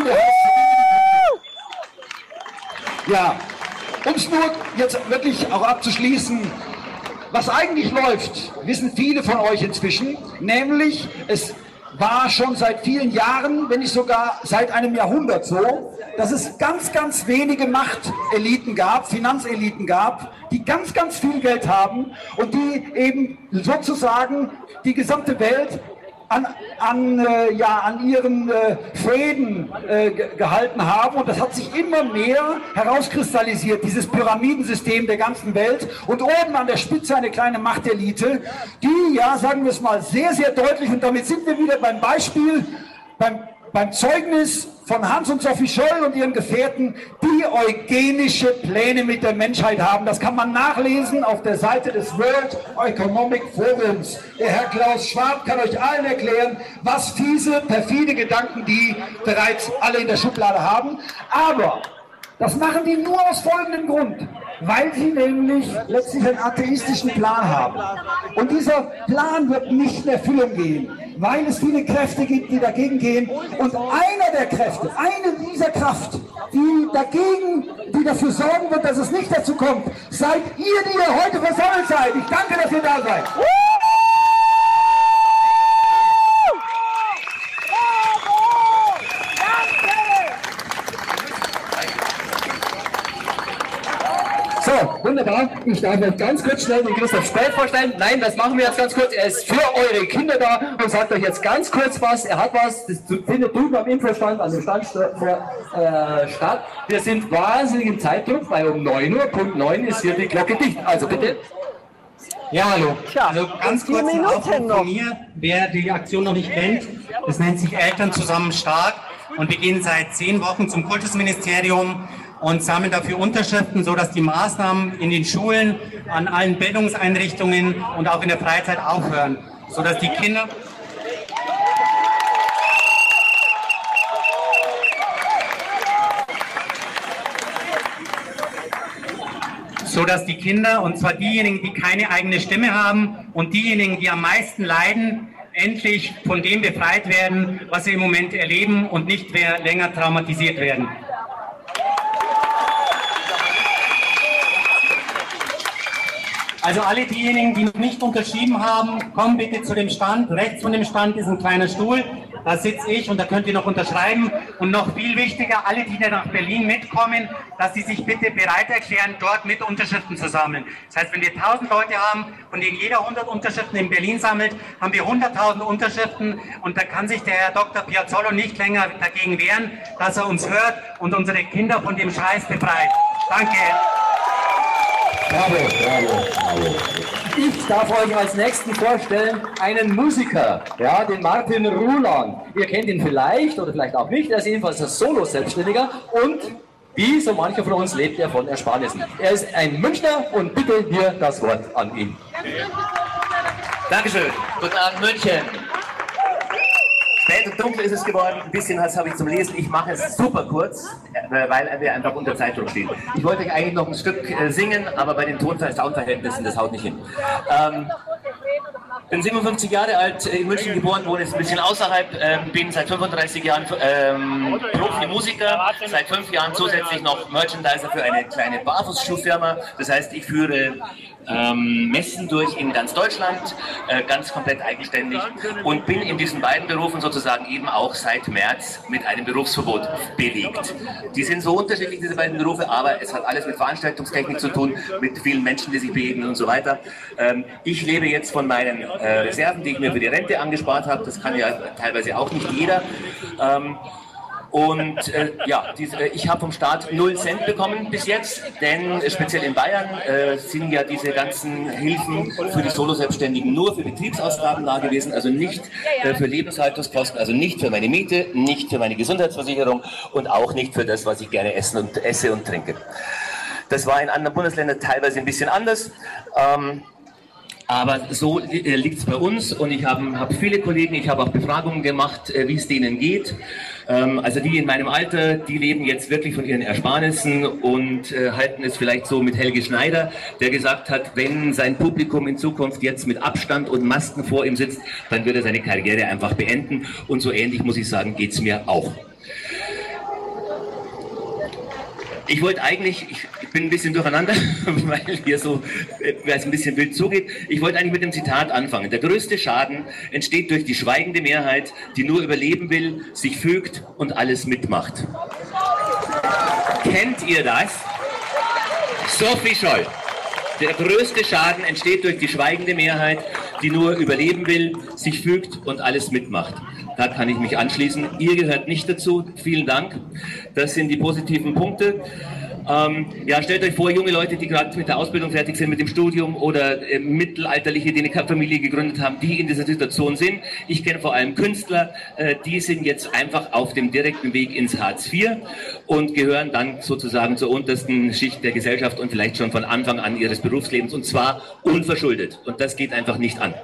[SPEAKER 5] Ja, um es nur jetzt wirklich auch abzuschließen, was eigentlich läuft, wissen viele von euch inzwischen, nämlich es war schon seit vielen Jahren, wenn nicht sogar seit einem Jahrhundert so, dass es ganz, ganz wenige Machteliten gab, Finanzeliten gab, die ganz, ganz viel Geld haben und die eben sozusagen die gesamte Welt an ihren Fäden gehalten haben, und das hat sich immer mehr herauskristallisiert, dieses Pyramidensystem der ganzen Welt, und oben an der Spitze eine kleine Machtelite, die, ja, sagen wir es mal, sehr, sehr deutlich, und damit sind wir wieder beim Beispiel, beim Zeugnis von Hans und Sophie Scholl und ihren Gefährten, die eugenische Pläne mit der Menschheit haben. Das kann man nachlesen auf der Seite des World Economic Forums. Der Herr Klaus Schwab kann euch allen erklären, was fiese, perfide Gedanken die bereits alle in der Schublade haben. Aber das machen die nur aus folgendem Grund. Weil sie nämlich letztlich einen atheistischen Plan haben. Und dieser Plan wird nicht in Erfüllung gehen, weil es viele Kräfte gibt, die dagegen gehen. Und einer der Kräfte, eine dieser Kraft, die dafür sorgen wird, dass es nicht dazu kommt, seid ihr, die ihr heute versammelt seid. Ich danke, dass ihr da seid.
[SPEAKER 6] So, wunderbar. Ich darf euch ganz kurz schnell den Christoph Späth vorstellen. Nein, das machen wir jetzt ganz kurz. Er ist für eure Kinder da und sagt euch jetzt ganz kurz was. Er hat was, das findet drüben am Infostand, an dem Stand statt. Wir sind wahnsinnig im Zeitdruck, weil um 9 Uhr, Punkt 9, ist hier die Glocke dicht. Also bitte.
[SPEAKER 7] Ja, hallo.
[SPEAKER 3] Tja,
[SPEAKER 7] also ganz kurz ein Aufruf von mir, wer die Aktion noch nicht kennt. Das nennt sich Eltern zusammen stark, und wir gehen seit 10 Wochen zum Kultusministerium und sammeln dafür Unterschriften, sodass die Maßnahmen in den Schulen, an allen Bildungseinrichtungen und auch in der Freizeit aufhören, sodass die Kinder... so dass die Kinder, und zwar diejenigen, die keine eigene Stimme haben und diejenigen, die am meisten leiden, endlich von dem befreit werden, was sie im Moment erleben und nicht mehr länger traumatisiert werden. Also alle diejenigen, die noch nicht unterschrieben haben, kommen bitte zu dem Stand. Rechts von dem Stand ist ein kleiner Stuhl, da sitze ich und da könnt ihr noch unterschreiben. Und noch viel wichtiger, alle, die nach Berlin mitkommen, dass sie sich bitte bereit erklären, dort mit Unterschriften zu sammeln. Das heißt, wenn wir 1000 Leute haben, von denen jeder 100 Unterschriften in Berlin sammelt, haben wir 100.000 Unterschriften und da kann sich der Herr Dr. Piazzolo nicht länger dagegen wehren, dass er uns hört und unsere Kinder von dem Scheiß befreit. Danke.
[SPEAKER 6] Bravo, bravo, bravo. Ich darf euch als nächsten vorstellen einen Musiker, ja, den Martin Ruhland. Ihr kennt ihn vielleicht oder vielleicht auch nicht, er ist jedenfalls ein Solo-Selbstständiger und wie so mancher von uns lebt er von Ersparnissen. Er ist ein Münchner und bitte hier das Wort an ihn.
[SPEAKER 8] Dankeschön. Guten Abend München. Spät und dunkel ist es geworden, ein bisschen was habe ich zum Lesen. Ich mache es super kurz, weil wir einfach unter Zeitdruck stehen. Ich wollte euch eigentlich noch ein Stück singen, aber bei den Tonverhältnissen, das haut nicht hin. Bin 57 Jahre alt, in München geboren, wohne jetzt ein bisschen außerhalb, bin seit 35 Jahren Profi-Musiker, seit 5 Jahren zusätzlich noch Merchandiser für eine kleine Barfußschuhfirma. Das heißt, ich führe Messen durch in ganz Deutschland, ganz komplett eigenständig und bin in diesen beiden Berufen sozusagen eben auch seit März mit einem Berufsverbot belegt. Die sind so unterschiedlich, diese beiden Berufe, aber es hat alles mit Veranstaltungstechnik zu tun, mit vielen Menschen, die sich begegnen und so weiter. Ich lebe jetzt von meinen Reserven, die ich mir für die Rente angespart habe, das kann ja teilweise auch nicht jeder. Ich habe vom Staat 0 Cent bekommen bis jetzt, denn speziell in Bayern sind ja diese ganzen Hilfen für die Solo-Selbstständigen nur für Betriebsausgaben da gewesen, also nicht für Lebenshaltungskosten, also nicht für meine Miete, nicht für meine Gesundheitsversicherung und auch nicht für das, was ich gerne esse und trinke. Das war in anderen Bundesländern teilweise ein bisschen anders. Aber so liegt es bei uns und ich habe viele Kollegen, ich habe auch Befragungen gemacht, wie es denen geht. Also die in meinem Alter, die leben jetzt wirklich von ihren Ersparnissen und halten es vielleicht so mit Helge Schneider, der gesagt hat, wenn sein Publikum in Zukunft jetzt mit Abstand und Masken vor ihm sitzt, dann wird er seine Karriere einfach beenden. Und so ähnlich, muss ich sagen, geht es mir auch. Ich wollte eigentlich, ich bin ein bisschen durcheinander, weil es ein bisschen wild zugeht. Ich wollte eigentlich mit dem Zitat anfangen. Der größte Schaden entsteht durch die schweigende Mehrheit, die nur überleben will, sich fügt und alles mitmacht. Kennt ihr das? Sophie Scholl. Der größte Schaden entsteht durch die schweigende Mehrheit, die nur überleben will, sich fügt und alles mitmacht. Da kann ich mich anschließen. Ihr gehört nicht dazu. Vielen Dank. Das sind die positiven Punkte. Stellt euch vor, junge Leute, die gerade mit der Ausbildung fertig sind, mit dem Studium oder Mittelalterliche, die eine Familie gegründet haben, die in dieser Situation sind. Ich kenne vor allem Künstler, die sind jetzt einfach auf dem direkten Weg ins Hartz IV und gehören dann sozusagen zur untersten Schicht der Gesellschaft und vielleicht schon von Anfang an ihres Berufslebens und zwar unverschuldet. Und das geht einfach nicht an.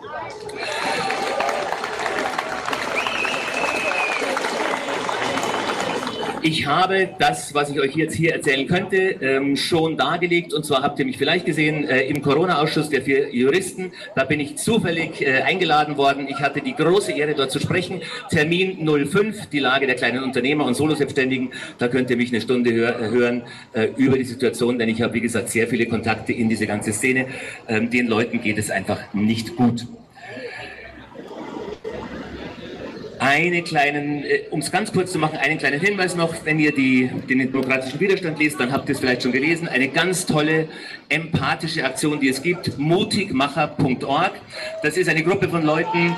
[SPEAKER 8] Ich habe das, was ich euch jetzt hier erzählen könnte, schon dargelegt. Und zwar habt ihr mich vielleicht gesehen im Corona-Ausschuss der 4 Juristen. Da bin ich zufällig eingeladen worden. Ich hatte die große Ehre, dort zu sprechen. Termin 05, die Lage der kleinen Unternehmer und Soloselbstständigen. Da könnt ihr mich eine Stunde hören über die Situation, denn ich habe, wie gesagt, sehr viele Kontakte in diese ganze Szene. Den Leuten geht es einfach nicht gut. Um es ganz kurz zu machen, einen kleinen Hinweis noch, wenn ihr den demokratischen Widerstand lest, dann habt ihr es vielleicht schon gelesen, eine ganz tolle, empathische Aktion, die es gibt, mutigmacher.org. Das ist eine Gruppe von Leuten,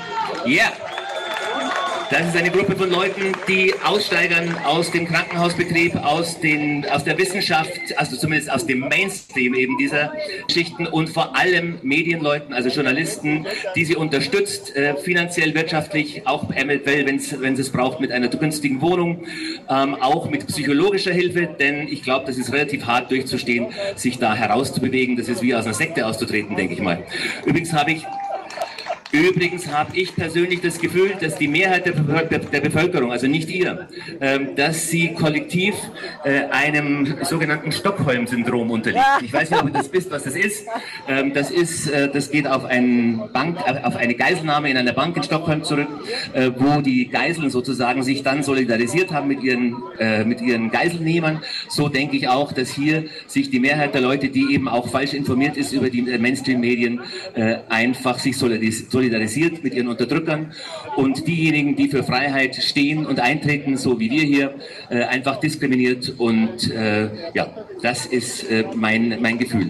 [SPEAKER 8] das ist eine Gruppe von Leuten, die aussteigern aus dem Krankenhausbetrieb, aus der Wissenschaft, also zumindest aus dem Mainstream eben dieser Schichten und vor allem Medienleuten, also Journalisten, die sie unterstützt, finanziell, wirtschaftlich, auch eventuell, wenn sie es braucht, mit einer günstigen Wohnung, auch mit psychologischer Hilfe, denn ich glaube, das ist relativ hart durchzustehen, sich da herauszubewegen. Das ist wie aus einer Sekte auszutreten, denke ich mal. Übrigens habe ich Übrigens habe ich persönlich das Gefühl, dass die Mehrheit der Bevölkerung, also nicht ihr, dass sie kollektiv einem sogenannten Stockholm-Syndrom unterliegt. Ich weiß nicht, ob ihr das wisst, was das ist. Das geht auf eine Geiselnahme in einer Bank in Stockholm zurück, wo die Geiseln sozusagen sich dann solidarisiert haben mit ihren Geiselnehmern. So denke ich auch, dass hier sich die Mehrheit der Leute, die eben auch falsch informiert ist über die Mainstream-Medien, einfach sich solidarisiert mit ihren Unterdrückern und diejenigen, die für Freiheit stehen und eintreten, so wie wir hier, einfach diskriminiert und ja, das ist mein Gefühl.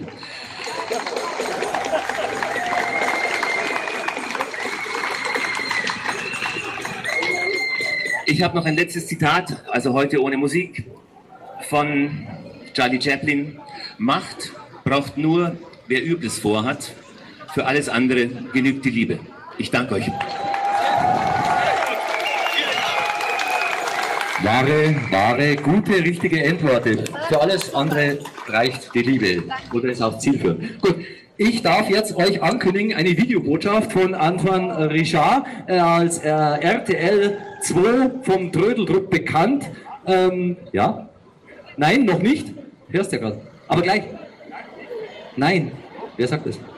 [SPEAKER 8] Ich habe noch ein letztes Zitat, also heute ohne Musik, von Charlie Chaplin. Macht braucht nur, wer Übles vorhat. Für alles andere genügt die Liebe. Ich danke euch.
[SPEAKER 6] Wahre, gute, richtige Antworten. Für alles andere reicht die Liebe. Oder ist auch zielführend. Gut. Ich darf jetzt euch ankündigen, eine Videobotschaft von Antoine Richard, als RTL 2 vom Trödeldruck bekannt. Ja? Nein, noch nicht? Hörst du ja gerade. Aber gleich. Nein. Wer sagt das?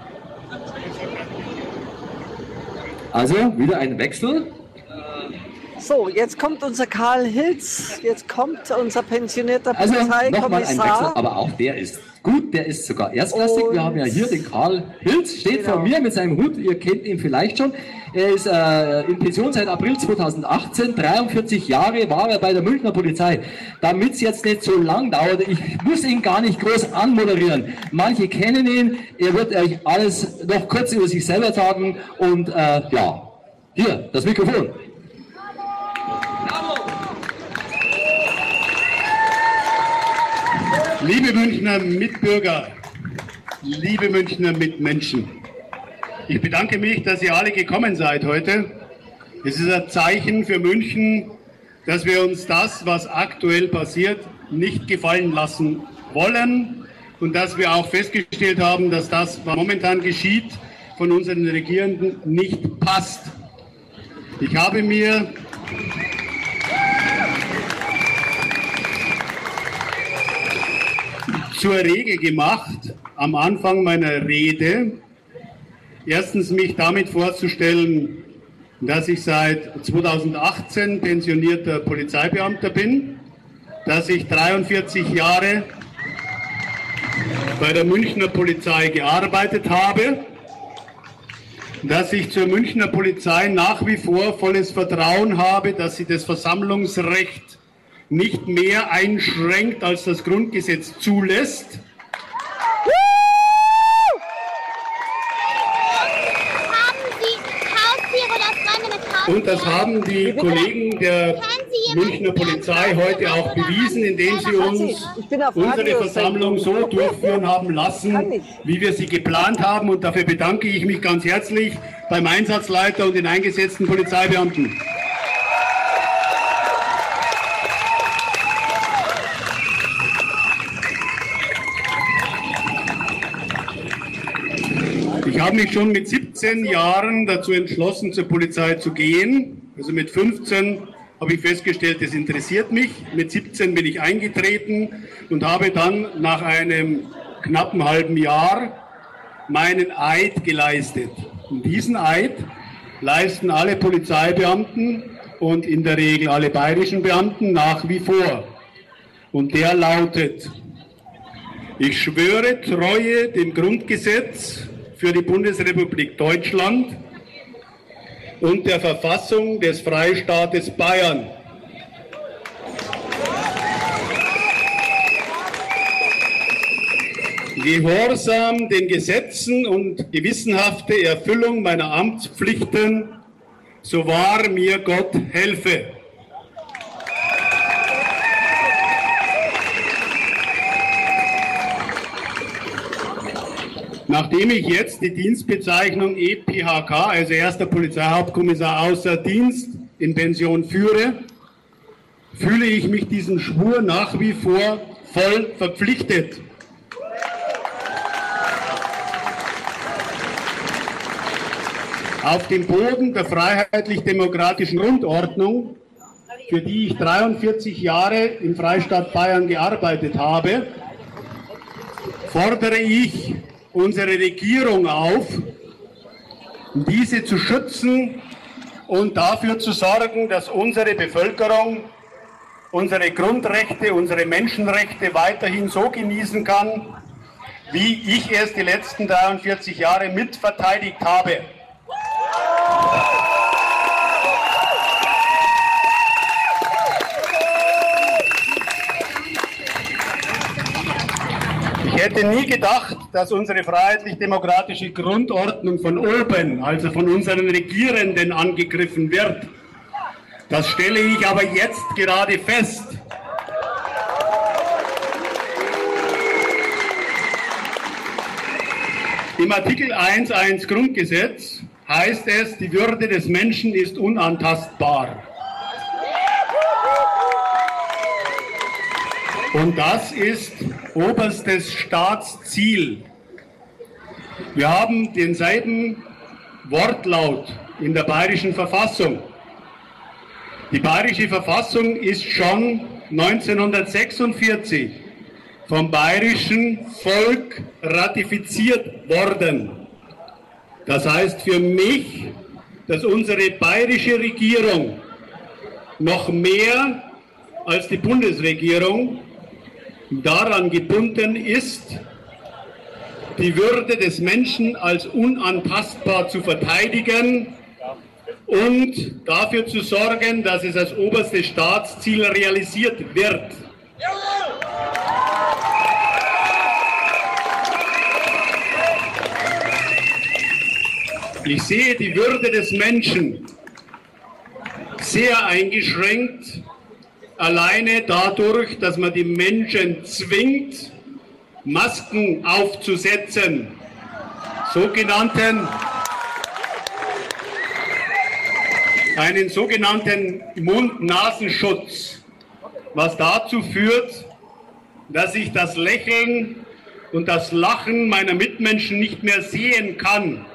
[SPEAKER 6] Also, wieder ein Wechsel.
[SPEAKER 3] So, jetzt kommt unser Karl Hilz, jetzt kommt unser pensionierter Polizeikommissar.
[SPEAKER 6] Also, nochmal ein Wechsel, aber auch der ist gut, der ist sogar erstklassig. Wir haben ja hier den Karl Hilz, steht vor mir mit seinem Hut, ihr kennt ihn vielleicht schon. Er ist in Pension seit April 2018, 43 Jahre war er bei der Münchner Polizei. Damit es jetzt nicht so lang dauert, ich muss ihn gar nicht groß anmoderieren. Manche kennen ihn, er wird euch alles noch kurz über sich selber sagen und ja, hier, das Mikrofon.
[SPEAKER 9] Liebe Münchner Mitbürger, liebe Münchner Mitmenschen, ich bedanke mich, dass ihr alle gekommen seid heute. Es ist ein Zeichen für München, dass wir uns das, was aktuell passiert, nicht gefallen lassen wollen und dass wir auch festgestellt haben, dass das, was momentan geschieht, von unseren Regierenden nicht passt. Ich habe mir zur Regel gemacht, am Anfang meiner Rede, erstens mich damit vorzustellen, dass ich seit 2018 pensionierter Polizeibeamter bin, dass ich 43 Jahre bei der Münchner Polizei gearbeitet habe, dass ich zur Münchner Polizei nach wie vor volles Vertrauen habe, dass sie das Versammlungsrecht nicht mehr einschränkt, als das Grundgesetz zulässt. Und das haben die Kollegen der Münchner Polizei heute auch bewiesen, indem sie uns unsere Versammlung so durchführen haben lassen, wie wir sie geplant haben. Und dafür bedanke ich mich ganz herzlich beim Einsatzleiter und den eingesetzten Polizeibeamten. Ich habe mich schon mit 17 Jahren dazu entschlossen, zur Polizei zu gehen. Also mit 15 habe ich festgestellt, das interessiert mich. Mit 17 bin ich eingetreten und habe dann nach einem knappen halben Jahr meinen Eid geleistet. Und diesen Eid leisten alle Polizeibeamten und in der Regel alle bayerischen Beamten nach wie vor. Und der lautet: Ich schwöre Treue dem Grundgesetz für die Bundesrepublik Deutschland und der Verfassung des Freistaates Bayern. Gehorsam den Gesetzen und gewissenhafte Erfüllung meiner Amtspflichten, so wahr mir Gott helfe. Nachdem ich jetzt die Dienstbezeichnung EPHK, also erster Polizeihauptkommissar außer Dienst, in Pension führe, fühle ich mich diesem Schwur nach wie vor voll verpflichtet. auf dem Boden der freiheitlich-demokratischen Grundordnung, für die ich 43 Jahre im Freistaat Bayern gearbeitet habe, fordere ich unsere Regierung auf, diese zu schützen und dafür zu sorgen, dass unsere Bevölkerung unsere Grundrechte, unsere Menschenrechte weiterhin so genießen kann, wie ich es die letzten 43 Jahre mitverteidigt habe. Ich hätte nie gedacht, dass unsere freiheitlich-demokratische Grundordnung von oben, also von unseren Regierenden, angegriffen wird. Das stelle ich aber jetzt gerade fest. Im Artikel 1.1 Grundgesetz heißt es, die Würde des Menschen ist unantastbar. Und das ist oberstes Staatsziel. Wir haben denselben Wortlaut in der Bayerischen Verfassung. Die Bayerische Verfassung ist schon 1946 vom bayerischen Volk ratifiziert worden. Das heißt für mich, dass unsere bayerische Regierung noch mehr als die Bundesregierung daran gebunden ist, die Würde des Menschen als unantastbar zu verteidigen und dafür zu sorgen, dass es als oberstes Staatsziel realisiert wird. Ich sehe die Würde des Menschen sehr eingeschränkt, alleine dadurch, dass man die Menschen zwingt, Masken aufzusetzen, einen sogenannten Mund-Nasenschutz, was dazu führt, dass ich das Lächeln und das Lachen meiner Mitmenschen nicht mehr sehen kann.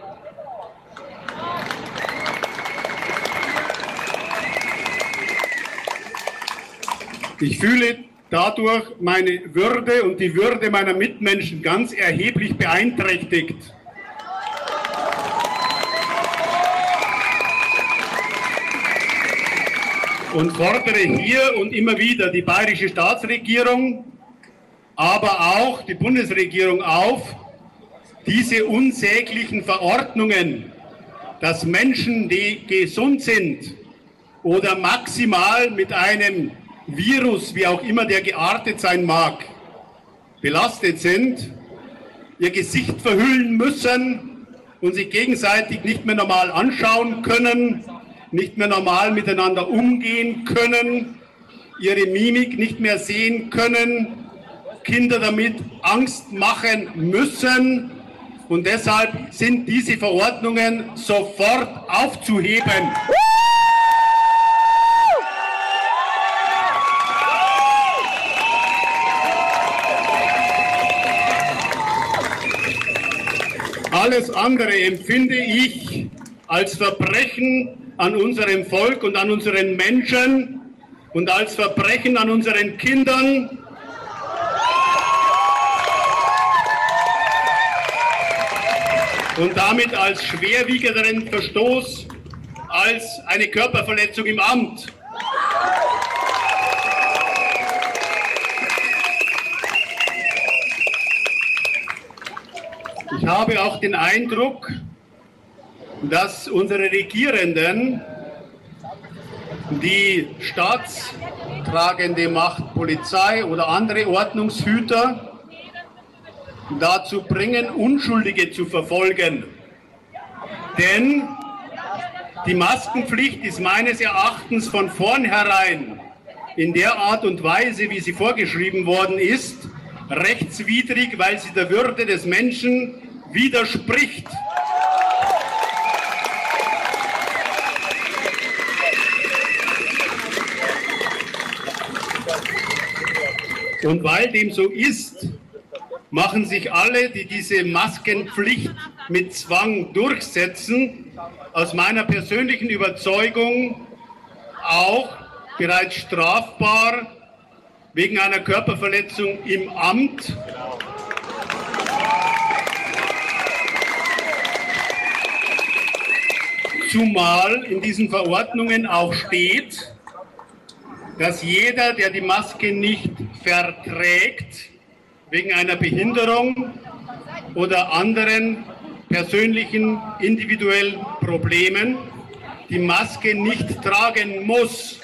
[SPEAKER 9] Ich fühle dadurch meine Würde und die Würde meiner Mitmenschen ganz erheblich beeinträchtigt. Und fordere hier und immer wieder die bayerische Staatsregierung, aber auch die Bundesregierung auf, diese unsäglichen Verordnungen, dass Menschen, die gesund sind oder maximal mit einem Virus, wie auch immer der geartet sein mag, belastet sind, ihr Gesicht verhüllen müssen und sich gegenseitig nicht mehr normal anschauen können, nicht mehr normal miteinander umgehen können, ihre Mimik nicht mehr sehen können, Kinder damit Angst machen müssen. Und deshalb sind diese Verordnungen sofort aufzuheben. Alles andere empfinde ich als Verbrechen an unserem Volk und an unseren Menschen und als Verbrechen an unseren Kindern. Und damit als schwerwiegenderen Verstoß als eine Körperverletzung im Amt. Ich habe auch den Eindruck, dass unsere Regierenden die staatstragende Macht, Polizei oder andere Ordnungshüter dazu bringen, Unschuldige zu verfolgen. Denn die Maskenpflicht ist meines Erachtens von vornherein in der Art und Weise, wie sie vorgeschrieben worden ist, rechtswidrig, weil sie der Würde des Menschen widerspricht. Und weil dem so ist, machen sich alle, die diese Maskenpflicht mit Zwang durchsetzen, aus meiner persönlichen Überzeugung auch bereits strafbar wegen einer Körperverletzung im Amt. Zumal in diesen Verordnungen auch steht, dass jeder, der die Maske nicht verträgt, wegen einer Behinderung oder anderen persönlichen, individuellen Problemen, die Maske nicht tragen muss.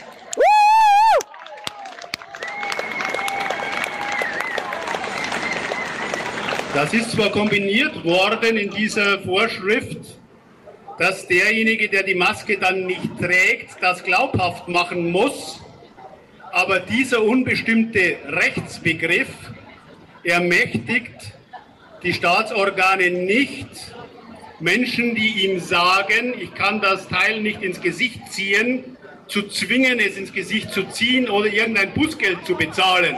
[SPEAKER 9] Das ist zwar kombiniert worden in dieser Vorschrift, dass derjenige, der die Maske dann nicht trägt, das glaubhaft machen muss, aber dieser unbestimmte Rechtsbegriff ermächtigt die Staatsorgane nicht, Menschen, die ihm sagen, ich kann das Teil nicht ins Gesicht ziehen, zu zwingen, es ins Gesicht zu ziehen oder irgendein Bußgeld zu bezahlen.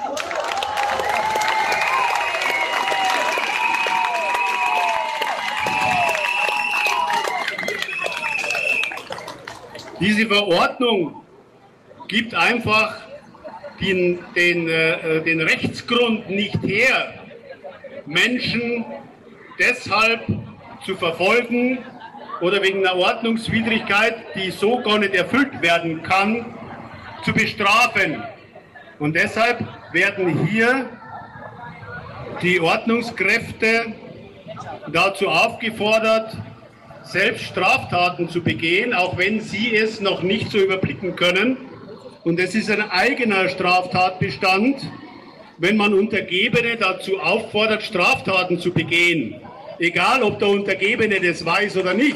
[SPEAKER 9] Diese Verordnung gibt einfach den Rechtsgrund nicht her, Menschen deshalb zu verfolgen oder wegen einer Ordnungswidrigkeit, die so gar nicht erfüllt werden kann, zu bestrafen. Und deshalb werden hier die Ordnungskräfte dazu aufgefordert, selbst Straftaten zu begehen, auch wenn sie es noch nicht so überblicken können. Und es ist ein eigener Straftatbestand, wenn man Untergebene dazu auffordert, Straftaten zu begehen. Egal, ob der Untergebene das weiß oder nicht.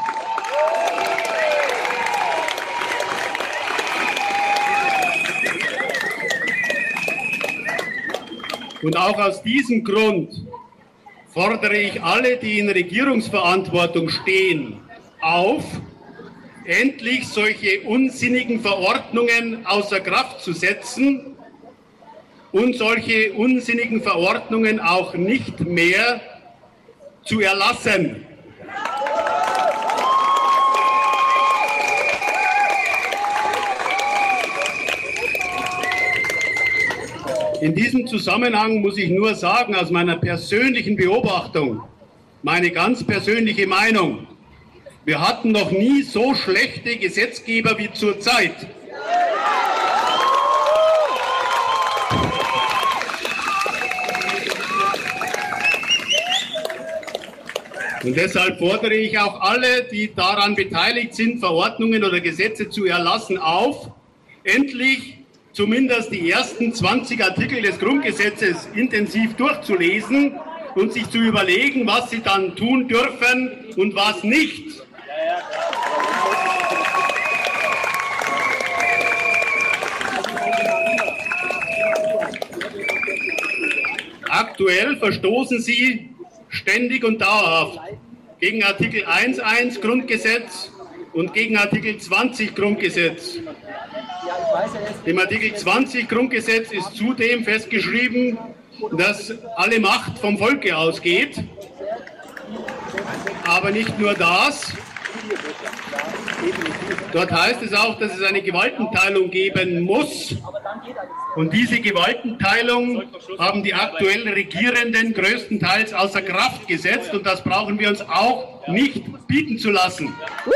[SPEAKER 9] Und auch aus diesem Grund fordere ich alle, die in Regierungsverantwortung stehen, auf, endlich solche unsinnigen Verordnungen außer Kraft zu setzen und solche unsinnigen Verordnungen auch nicht mehr zu erlassen. In diesem Zusammenhang muss ich nur sagen, aus meiner persönlichen Beobachtung, meine ganz persönliche Meinung, wir hatten noch nie so schlechte Gesetzgeber wie zurzeit. Und deshalb fordere ich auch alle, die daran beteiligt sind, Verordnungen oder Gesetze zu erlassen, auf, endlich zumindest die ersten 20 Artikel des Grundgesetzes intensiv durchzulesen und sich zu überlegen, was sie dann tun dürfen und was nicht. Aktuell verstoßen sie ständig und dauerhaft gegen Artikel 1.1 Grundgesetz und gegen Artikel 20 Grundgesetz. Im Artikel 20 Grundgesetz ist zudem festgeschrieben, dass alle Macht vom Volke ausgeht. Aber nicht nur das. Dort heißt es auch, dass es eine Gewaltenteilung geben muss. Und diese Gewaltenteilung haben die aktuell Regierenden größtenteils außer Kraft gesetzt. Und das brauchen wir uns auch nicht bieten zu lassen.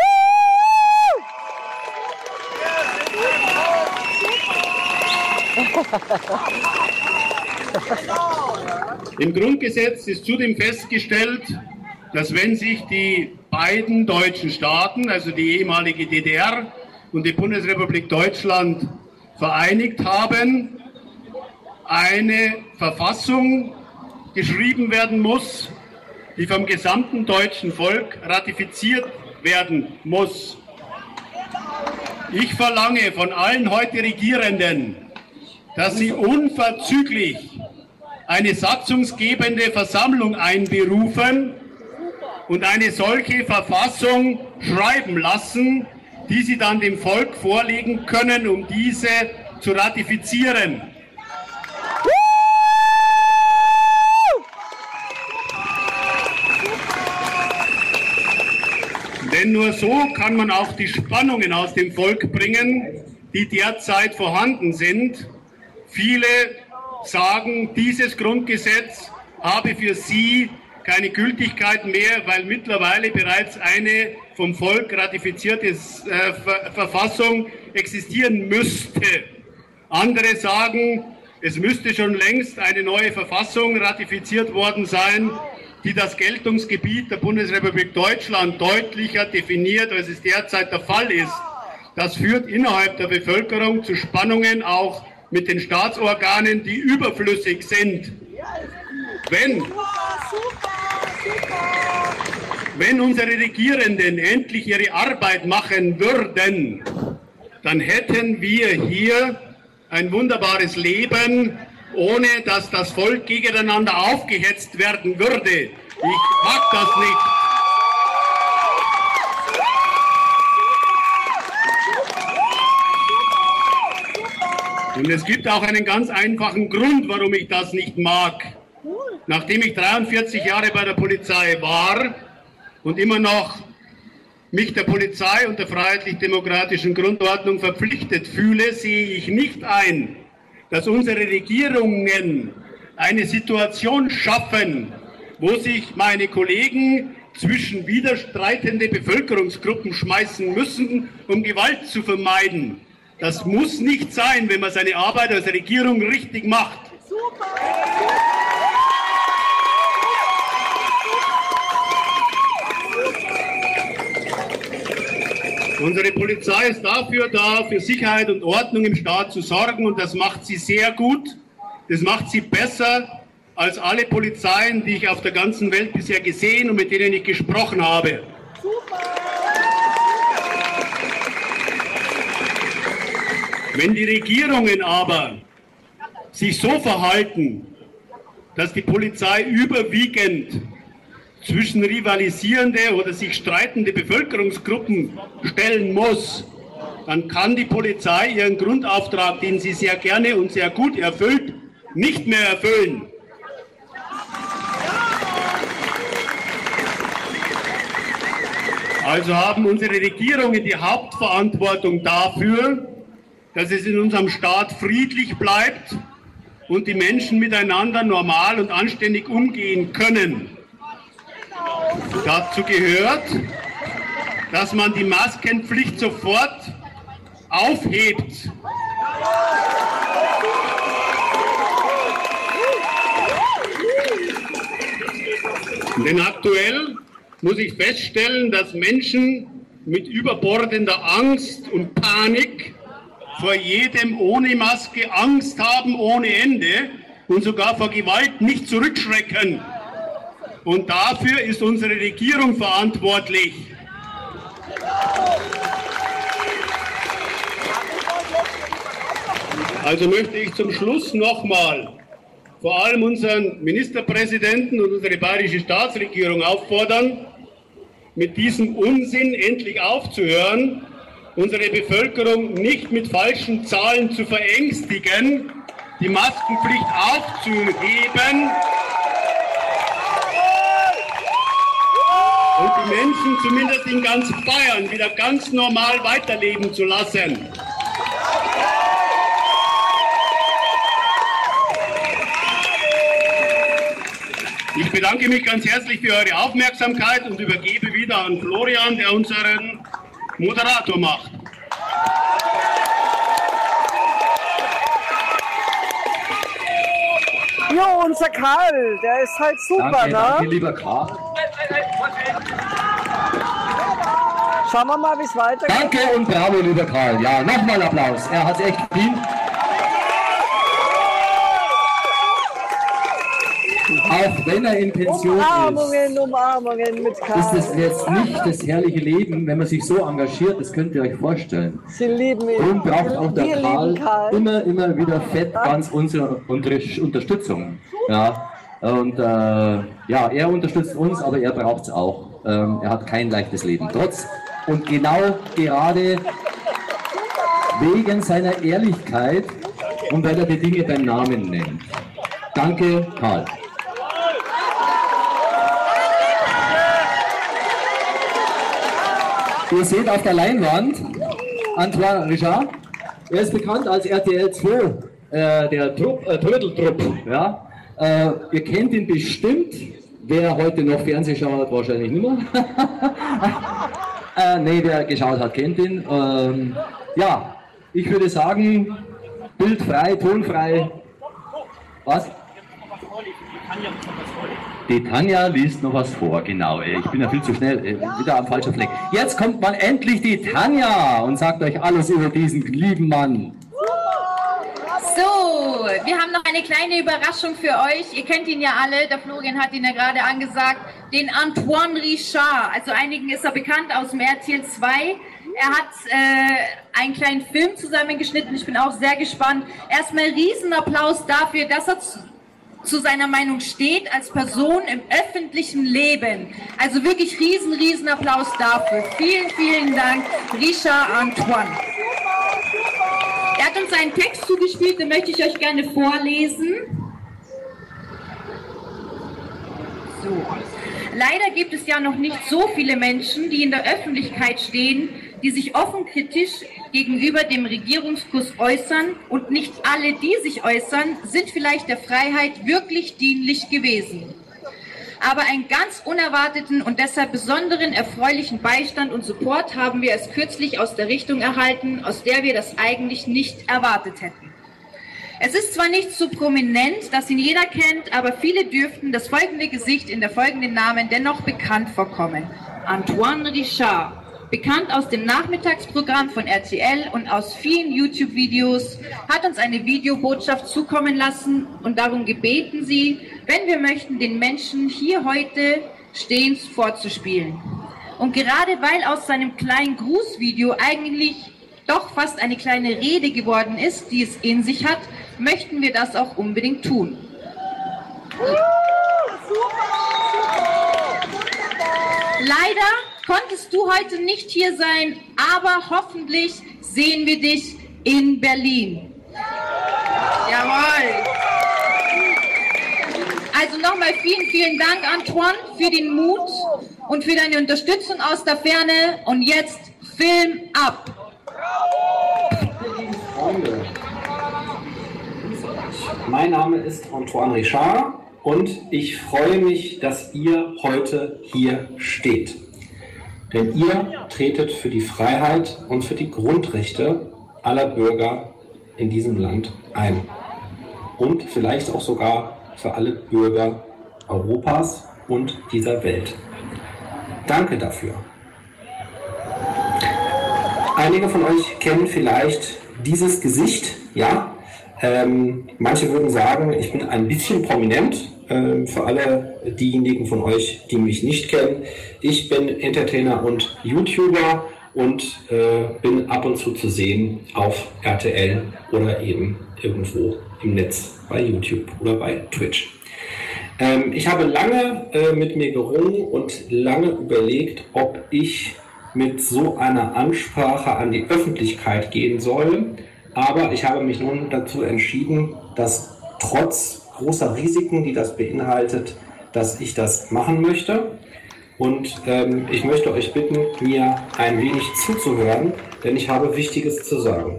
[SPEAKER 9] Im Grundgesetz ist zudem festgestellt, dass wenn sich die beiden deutschen Staaten, also die ehemalige DDR und die Bundesrepublik Deutschland, vereinigt haben, eine Verfassung geschrieben werden muss, die vom gesamten deutschen Volk ratifiziert werden muss. Ich verlange von allen heute Regierenden, dass sie unverzüglich eine satzungsgebende Versammlung einberufen und eine solche Verfassung schreiben lassen, die sie dann dem Volk vorlegen können, um diese zu ratifizieren. Denn nur so kann man auch die Spannungen aus dem Volk bringen, die derzeit vorhanden sind. Viele sagen, dieses Grundgesetz habe für sie keine Gültigkeit mehr, weil mittlerweile bereits eine vom Volk ratifizierte Verfassung existieren müsste. Andere sagen, es müsste schon längst eine neue Verfassung ratifiziert worden sein, die das Geltungsgebiet der Bundesrepublik Deutschland deutlicher definiert, als es derzeit der Fall ist. Das führt innerhalb der Bevölkerung zu Spannungen auch mit den Staatsorganen, die überflüssig sind. Wenn unsere Regierenden endlich ihre Arbeit machen würden, dann hätten wir hier ein wunderbares Leben, ohne dass das Volk gegeneinander aufgehetzt werden würde. Ich mag das nicht. Und es gibt auch einen ganz einfachen Grund, warum ich das nicht mag. Nachdem ich 43 Jahre bei der Polizei war und immer noch mich der Polizei und der freiheitlich-demokratischen Grundordnung verpflichtet fühle, sehe ich nicht ein, dass unsere Regierungen eine Situation schaffen, wo sich meine Kollegen zwischen widerstreitende Bevölkerungsgruppen schmeißen müssen, um Gewalt zu vermeiden. Das muss nicht sein, wenn man seine Arbeit als Regierung richtig macht. Super. Unsere Polizei ist dafür da, für Sicherheit und Ordnung im Staat zu sorgen, und das macht sie sehr gut. Das macht sie besser als alle Polizeien, die ich auf der ganzen Welt bisher gesehen und mit denen ich gesprochen habe. Super. Wenn die Regierungen aber sich so verhalten, dass die Polizei überwiegend zwischen rivalisierende oder sich streitende Bevölkerungsgruppen stellen muss, dann kann die Polizei ihren Grundauftrag, den sie sehr gerne und sehr gut erfüllt, nicht mehr erfüllen. Also haben unsere Regierungen die Hauptverantwortung dafür, dass es in unserem Staat friedlich bleibt und die Menschen miteinander normal und anständig umgehen können. Dazu gehört, dass man die Maskenpflicht sofort aufhebt. Denn aktuell muss ich feststellen, dass Menschen mit überbordender Angst und Panik vor jedem ohne Maske Angst haben ohne Ende und sogar vor Gewalt nicht zurückschrecken. Und dafür ist unsere Regierung verantwortlich. Also möchte ich zum Schluss nochmal vor allem unseren Ministerpräsidenten und unsere bayerische Staatsregierung auffordern, mit diesem Unsinn endlich aufzuhören, unsere Bevölkerung nicht mit falschen Zahlen zu verängstigen, die Maskenpflicht aufzuheben und die Menschen zumindest in ganz Bayern wieder ganz normal weiterleben zu lassen. Ich bedanke mich ganz herzlich für eure Aufmerksamkeit und übergebe wieder an Florian, der unseren Moderator macht.
[SPEAKER 3] Jo, unser Karl, der ist halt super,
[SPEAKER 6] danke,
[SPEAKER 3] ne?
[SPEAKER 6] Danke, lieber Karl.
[SPEAKER 3] Schauen wir mal, wie es weitergeht.
[SPEAKER 6] Danke und bravo, lieber Karl. Ja, nochmal Applaus. Er hat es echt verdient. Auch wenn er in Pension
[SPEAKER 3] Umarmungen mit Karl.
[SPEAKER 6] ist es jetzt nicht das herrliche Leben, wenn man sich so engagiert, das könnt ihr euch vorstellen.
[SPEAKER 3] Sie lieben ihn.
[SPEAKER 6] Und braucht auch der Karl immer wieder fett ganz unsere Unterstützung. Ja, und ja, er unterstützt uns, aber er braucht es auch. Er hat kein leichtes Leben. Trotz und genau gerade wegen seiner Ehrlichkeit und weil er die Dinge beim Namen nennt. Danke, Karl. Ihr seht auf der Leinwand Antoine Richard. Er ist bekannt als RTL 2, der Trödeltrupp. Ja? Ihr kennt ihn bestimmt. Wer heute noch Fernsehen schaut, wahrscheinlich nicht mehr. Nee, wer geschaut hat, kennt ihn. Ja, ich würde sagen, bildfrei, tonfrei. Was? Die Tanja liest noch was vor, genau. Ich bin ja viel zu schnell, wieder am falschen Fleck. Jetzt kommt mal endlich die Tanja und sagt euch alles über diesen lieben Mann.
[SPEAKER 10] So, wir haben noch eine kleine Überraschung für euch. Ihr kennt ihn ja alle, der Florian hat ihn ja gerade angesagt, den Antoine Richard. Also einigen ist er bekannt aus dem RTL 2. Er hat einen kleinen Film zusammengeschnitten. Ich bin auch sehr gespannt. Erstmal Riesenapplaus dafür, dass er zu seiner Meinung steht als Person im öffentlichen Leben. Also wirklich riesen Applaus dafür. Vielen Dank, Richard Antoine. Er hat uns einen Text zugespielt, den möchte ich euch gerne vorlesen. So. Leider gibt es ja noch nicht so viele Menschen, die in der Öffentlichkeit stehen, die sich offen kritisch gegenüber dem Regierungskurs äußern, und nicht alle, die sich äußern, sind vielleicht der Freiheit wirklich dienlich gewesen. Aber einen ganz unerwarteten und deshalb besonderen erfreulichen Beistand und Support haben wir erst kürzlich aus der Richtung erhalten, aus der wir das eigentlich nicht erwartet hätten. Es ist zwar nicht so prominent, dass ihn jeder kennt, aber viele dürften das folgende Gesicht in der folgenden Namen dennoch bekannt vorkommen. Antoine Richard. Bekannt aus dem Nachmittagsprogramm von RTL und aus vielen YouTube-Videos, hat uns eine Videobotschaft zukommen lassen und darum gebeten, sie, wenn wir möchten, den Menschen hier heute stehend vorzuspielen. Und gerade weil aus seinem kleinen Grußvideo eigentlich doch fast eine kleine Rede geworden ist, die es in sich hat, möchten wir das auch unbedingt tun. Leider konntest du heute nicht hier sein, aber hoffentlich sehen wir dich in Berlin. Jawohl. Also nochmal vielen Dank, Antoine, für den Mut und für deine Unterstützung aus der Ferne. Und jetzt Film ab.
[SPEAKER 11] Freunde, mein Name ist Antoine Richard und ich freue mich, dass ihr heute hier steht. Denn ihr tretet für die Freiheit und für die Grundrechte aller Bürger in diesem Land ein. Und vielleicht auch sogar für alle Bürger Europas und dieser Welt. Danke dafür. Einige von euch kennen vielleicht dieses Gesicht, ja. Manche würden sagen, ich bin ein bisschen prominent. Für alle diejenigen von euch, die mich nicht kennen, ich bin Entertainer und YouTuber und bin ab und zu sehen auf RTL oder eben irgendwo im Netz bei YouTube oder bei Twitch. Ich habe lange mit mir gerungen und lange überlegt, ob ich mit so einer Ansprache an die Öffentlichkeit gehen soll, aber ich habe mich nun dazu entschieden, dass trotz großer Risiken, die das beinhaltet, dass ich das machen möchte. Und ich möchte euch bitten, mir ein wenig zuzuhören, denn ich habe Wichtiges zu sagen.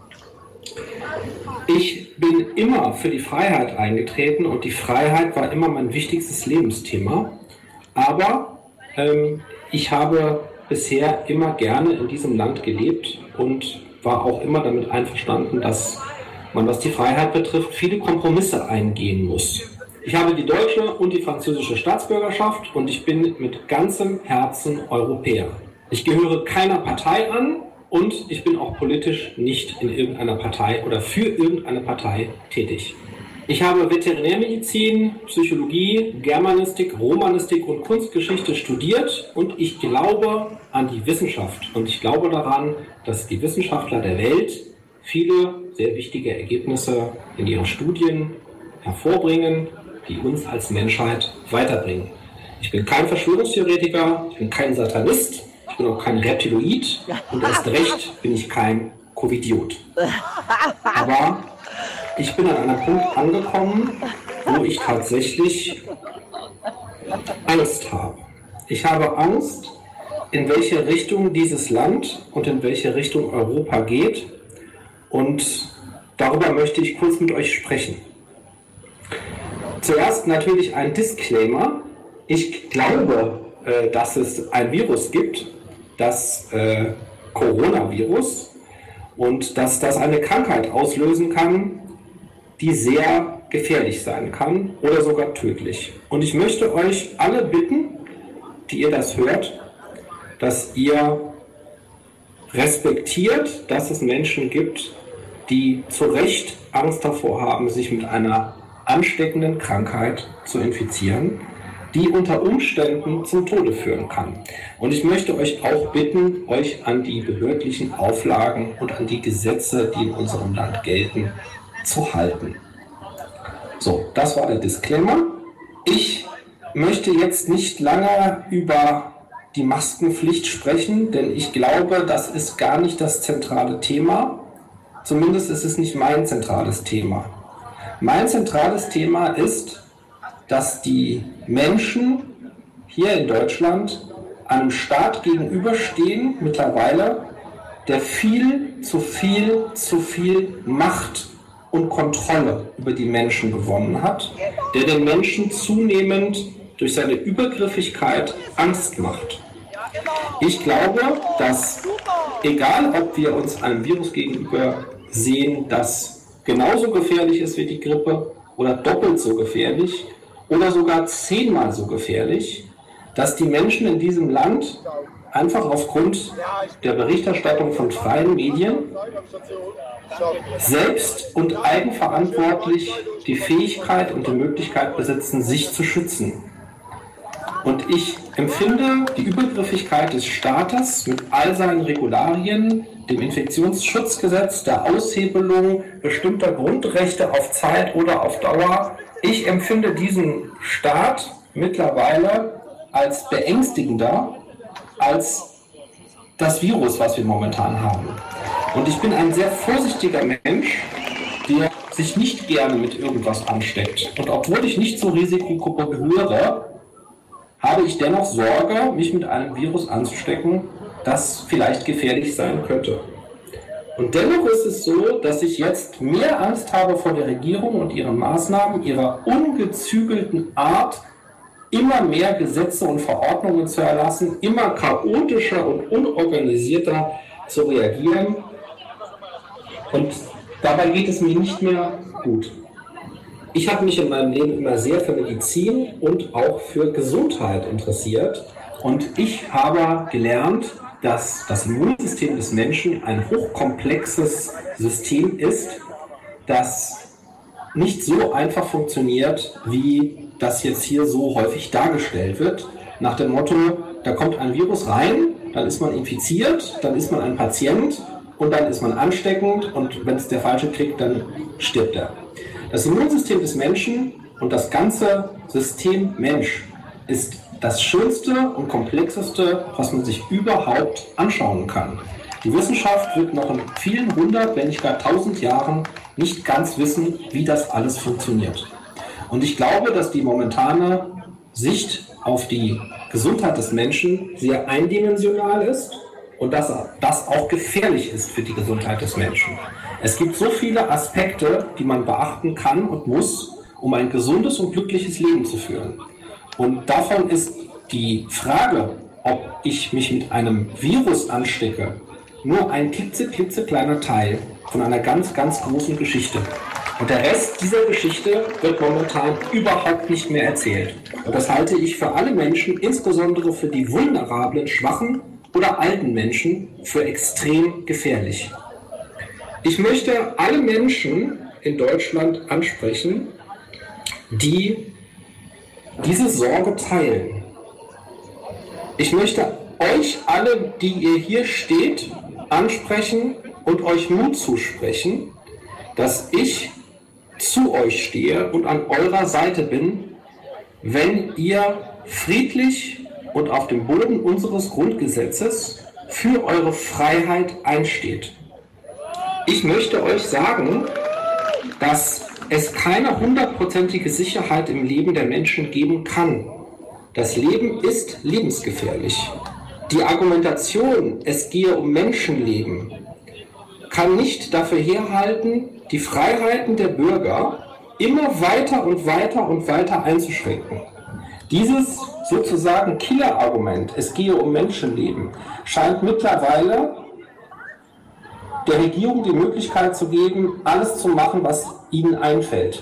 [SPEAKER 11] Ich bin immer für die Freiheit eingetreten und die Freiheit war immer mein wichtigstes Lebensthema. Aber ich habe bisher immer gerne in diesem Land gelebt und war auch immer damit einverstanden, dass man, was die Freiheit betrifft, viele Kompromisse eingehen muss. Ich habe die deutsche und die französische Staatsbürgerschaft und ich bin mit ganzem Herzen Europäer. Ich gehöre keiner Partei an und ich bin auch politisch nicht in irgendeiner Partei oder für irgendeine Partei tätig. Ich habe Veterinärmedizin, Psychologie, Germanistik, Romanistik und Kunstgeschichte studiert und ich glaube an die Wissenschaft und ich glaube daran, dass die Wissenschaftler der Welt viele sehr wichtige Ergebnisse in ihren Studien hervorbringen, die uns als Menschheit weiterbringen. Ich bin kein Verschwörungstheoretiker, ich bin kein Satanist, ich bin auch kein Reptiloid und erst recht bin ich kein Covidiot. Aber ich bin an einem Punkt angekommen, wo ich tatsächlich Angst habe. Ich habe Angst, in welche Richtung dieses Land und in welche Richtung Europa geht. Und darüber möchte ich kurz mit euch sprechen. Zuerst natürlich ein Disclaimer. Ich glaube, dass es ein Virus gibt, das Coronavirus, und dass das eine Krankheit auslösen kann, die sehr gefährlich sein kann oder sogar tödlich. Und ich möchte euch alle bitten, die ihr das hört, dass ihr respektiert, dass es Menschen gibt, die zu Recht Angst davor haben, sich mit einer ansteckenden Krankheit zu infizieren, die unter Umständen zum Tode führen kann. Und ich möchte euch auch bitten, euch an die behördlichen Auflagen und an die Gesetze, die in unserem Land gelten, zu halten. So, das war der Disclaimer. Ich möchte jetzt nicht lange über die Maskenpflicht sprechen, denn ich glaube, das ist gar nicht das zentrale Thema. Zumindest ist es nicht mein zentrales Thema. Mein zentrales Thema ist, dass die Menschen hier in Deutschland einem Staat gegenüberstehen mittlerweile, der viel zu viel Macht und Kontrolle über die Menschen gewonnen hat, der den Menschen zunehmend durch seine Übergriffigkeit Angst macht. Ich glaube, dass egal, ob wir uns einem Virus gegenüber sehen, das genauso gefährlich ist wie die Grippe oder doppelt so gefährlich oder sogar 10-mal so gefährlich, dass die Menschen in diesem Land einfach aufgrund der Berichterstattung von freien Medien selbst und eigenverantwortlich die Fähigkeit und die Möglichkeit besitzen, sich zu schützen. Und ich empfinde die Übergriffigkeit des Staates mit all seinen Regularien, dem Infektionsschutzgesetz, der Aushebelung bestimmter Grundrechte auf Zeit oder auf Dauer, ich empfinde diesen Staat mittlerweile als beängstigender als das Virus, was wir momentan haben. Und ich bin ein sehr vorsichtiger Mensch, der sich nicht gerne mit irgendwas ansteckt. Und obwohl ich nicht zur Risikogruppe gehöre, habe ich dennoch Sorge, mich mit einem Virus anzustecken, das vielleicht gefährlich sein könnte. Und dennoch ist es so, dass ich jetzt mehr Angst habe vor der Regierung und ihren Maßnahmen, ihrer ungezügelten Art, immer mehr Gesetze und Verordnungen zu erlassen, immer chaotischer und unorganisierter zu reagieren. Und dabei geht es mir nicht mehr gut. Ich habe mich in meinem Leben immer sehr für Medizin und auch für Gesundheit interessiert. Und ich habe gelernt, dass das Immunsystem des Menschen ein hochkomplexes System ist, das nicht so einfach funktioniert, wie das jetzt hier so häufig dargestellt wird. Nach dem Motto, da kommt ein Virus rein, dann ist man infiziert, dann ist man ein Patient und dann ist man ansteckend und wenn es der Falsche kriegt, dann stirbt er. Das Immunsystem des Menschen und das ganze System Mensch ist das Schönste und Komplexeste, was man sich überhaupt anschauen kann. Die Wissenschaft wird noch in vielen 100, wenn nicht gar 1000 Jahren nicht ganz wissen, wie das alles funktioniert. Und ich glaube, dass die momentane Sicht auf die Gesundheit des Menschen sehr eindimensional ist und dass das auch gefährlich ist für die Gesundheit des Menschen. Es gibt so viele Aspekte, die man beachten kann und muss, um ein gesundes und glückliches Leben zu führen. Und davon ist die Frage, ob ich mich mit einem Virus anstecke, nur ein klitzekleiner Teil von einer ganz, ganz großen Geschichte. Und der Rest dieser Geschichte wird momentan überhaupt nicht mehr erzählt. Und das halte ich für alle Menschen, insbesondere für die vulnerablen, schwachen oder alten Menschen, für extrem gefährlich. Ich möchte alle Menschen in Deutschland ansprechen, die diese Sorge teilen. Ich möchte euch alle, die ihr hier steht, ansprechen und euch Mut zusprechen, dass ich zu euch stehe und an eurer Seite bin, wenn ihr friedlich und auf dem Boden unseres Grundgesetzes für eure Freiheit einsteht. Ich möchte euch sagen, dass es keine 100%ige Sicherheit im Leben der Menschen geben kann. Das Leben ist lebensgefährlich. Die Argumentation, es gehe um Menschenleben, kann nicht dafür herhalten, die Freiheiten der Bürger immer weiter und weiter und weiter einzuschränken. Dieses sozusagen Killer-Argument, es gehe um Menschenleben, scheint mittlerweile der Regierung die Möglichkeit zu geben, alles zu machen, was ihnen einfällt.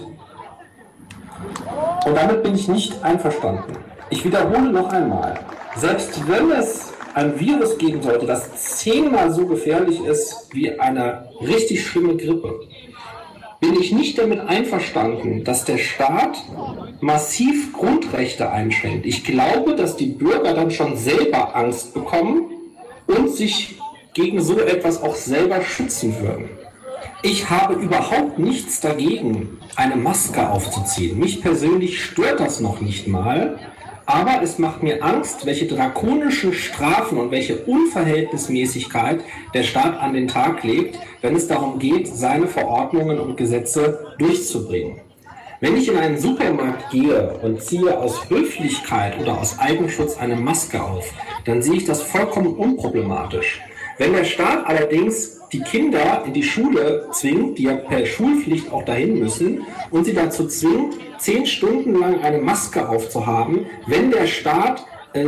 [SPEAKER 11] Und damit bin ich nicht einverstanden. Ich wiederhole noch einmal, selbst wenn es ein Virus geben sollte, das 10-mal so gefährlich ist wie eine richtig schlimme Grippe, bin ich nicht damit einverstanden, dass der Staat massiv Grundrechte einschränkt. Ich glaube, dass die Bürger dann schon selber Angst bekommen und sich gegen so etwas auch selber schützen würden. Ich habe überhaupt nichts dagegen, eine Maske aufzuziehen. Mich persönlich stört das noch nicht mal. Aber es macht mir Angst, welche drakonischen Strafen und welche Unverhältnismäßigkeit der Staat an den Tag legt, wenn es darum geht, seine Verordnungen und Gesetze durchzubringen. Wenn ich in einen Supermarkt gehe und ziehe aus Höflichkeit oder aus Eigenschutz eine Maske auf, dann sehe ich das vollkommen unproblematisch. Wenn der Staat allerdings die Kinder in die Schule zwingt, die ja per Schulpflicht auch dahin müssen, und sie dazu zwingt, 10 Stunden lang eine Maske aufzuhaben, wenn der Staat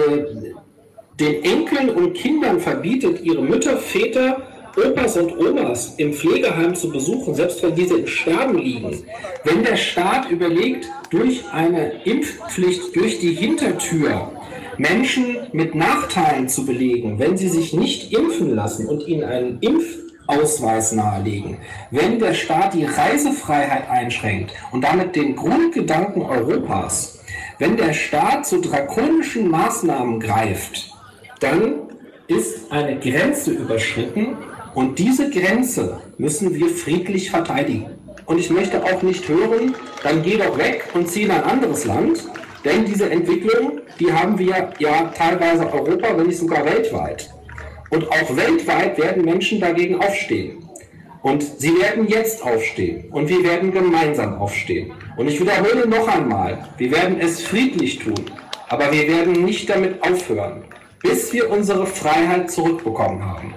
[SPEAKER 11] den Enkeln und Kindern verbietet, ihre Mütter, Väter, Opas und Omas im Pflegeheim zu besuchen, selbst wenn diese im Sterben liegen, wenn der Staat überlegt, durch eine Impfpflicht durch die Hintertür Menschen mit Nachteilen zu belegen, wenn sie sich nicht impfen lassen und ihnen einen Impfausweis nahelegen, wenn der Staat die Reisefreiheit einschränkt und damit den Grundgedanken Europas, wenn der Staat zu drakonischen Maßnahmen greift, dann ist eine Grenze überschritten und diese Grenze müssen wir friedlich verteidigen. Und ich möchte auch nicht hören, dann geh doch weg und zieh in ein anderes Land. Denn diese Entwicklung, die haben wir ja teilweise Europa, wenn nicht sogar weltweit. Und auch weltweit werden Menschen dagegen aufstehen. Und sie werden jetzt aufstehen. Und wir werden gemeinsam aufstehen. Und ich wiederhole noch einmal, wir werden es friedlich tun. Aber wir werden nicht damit aufhören, bis wir unsere Freiheit zurückbekommen haben.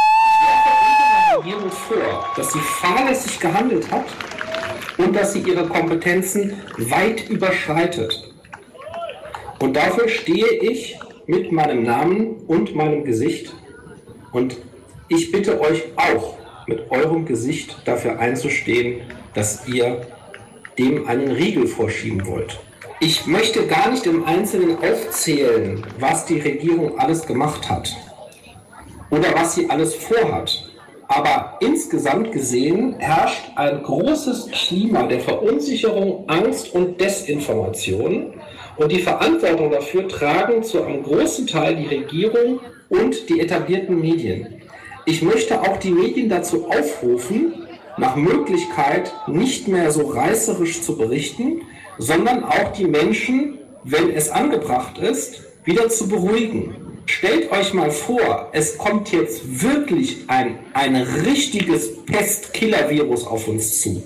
[SPEAKER 11] Ich werfe unserer Regierung vor, dass sie fahrlässig gehandelt hat und dass sie ihre Kompetenzen weit überschreitet. Und dafür stehe ich mit meinem Namen und meinem Gesicht. Und ich bitte euch auch, mit eurem Gesicht dafür einzustehen, dass ihr dem einen Riegel vorschieben wollt. Ich möchte gar nicht im Einzelnen aufzählen, was die Regierung alles gemacht hat oder was sie alles vorhat. Aber insgesamt gesehen herrscht ein großes Klima der Verunsicherung, Angst und Desinformation. Und die Verantwortung dafür tragen zu einem großen Teil die Regierung und die etablierten Medien. Ich möchte auch die Medien dazu aufrufen, nach Möglichkeit nicht mehr so reißerisch zu berichten, sondern auch die Menschen, wenn es angebracht ist, wieder zu beruhigen. Stellt euch mal vor, es kommt jetzt wirklich ein richtiges Pest-Killer-Virus auf uns zu.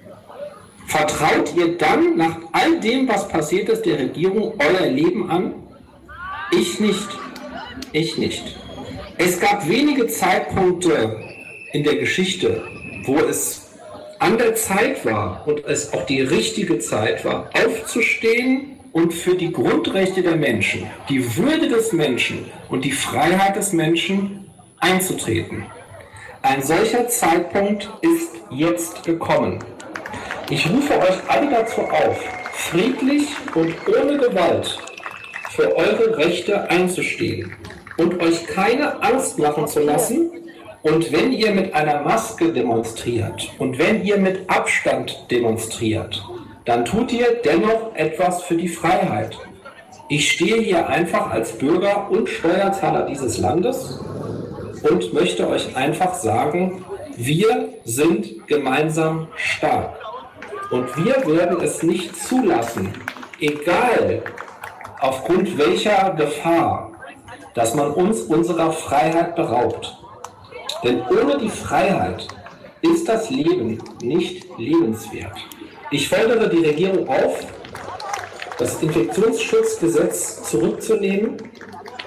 [SPEAKER 11] Vertraut ihr dann nach all dem, was passiert ist, der Regierung euer Leben an? Ich nicht. Ich nicht. Es gab wenige Zeitpunkte in der Geschichte, wo es an der Zeit war und es auch die richtige Zeit war, aufzustehen und für die Grundrechte der Menschen, die Würde des Menschen und die Freiheit des Menschen einzutreten. Ein solcher Zeitpunkt ist jetzt gekommen. Ich rufe euch alle dazu auf, friedlich und ohne Gewalt für eure Rechte einzustehen und euch keine Angst machen zu lassen. Und wenn ihr mit einer Maske demonstriert und wenn ihr mit Abstand demonstriert, dann tut ihr dennoch etwas für die Freiheit. Ich stehe hier einfach als Bürger und Steuerzahler dieses Landes und möchte euch einfach sagen, wir sind gemeinsam stark. Und wir werden es nicht zulassen, egal aufgrund welcher Gefahr, dass man uns unserer Freiheit beraubt. Denn ohne die Freiheit ist das Leben nicht lebenswert. Ich fordere die Regierung auf, das Infektionsschutzgesetz zurückzunehmen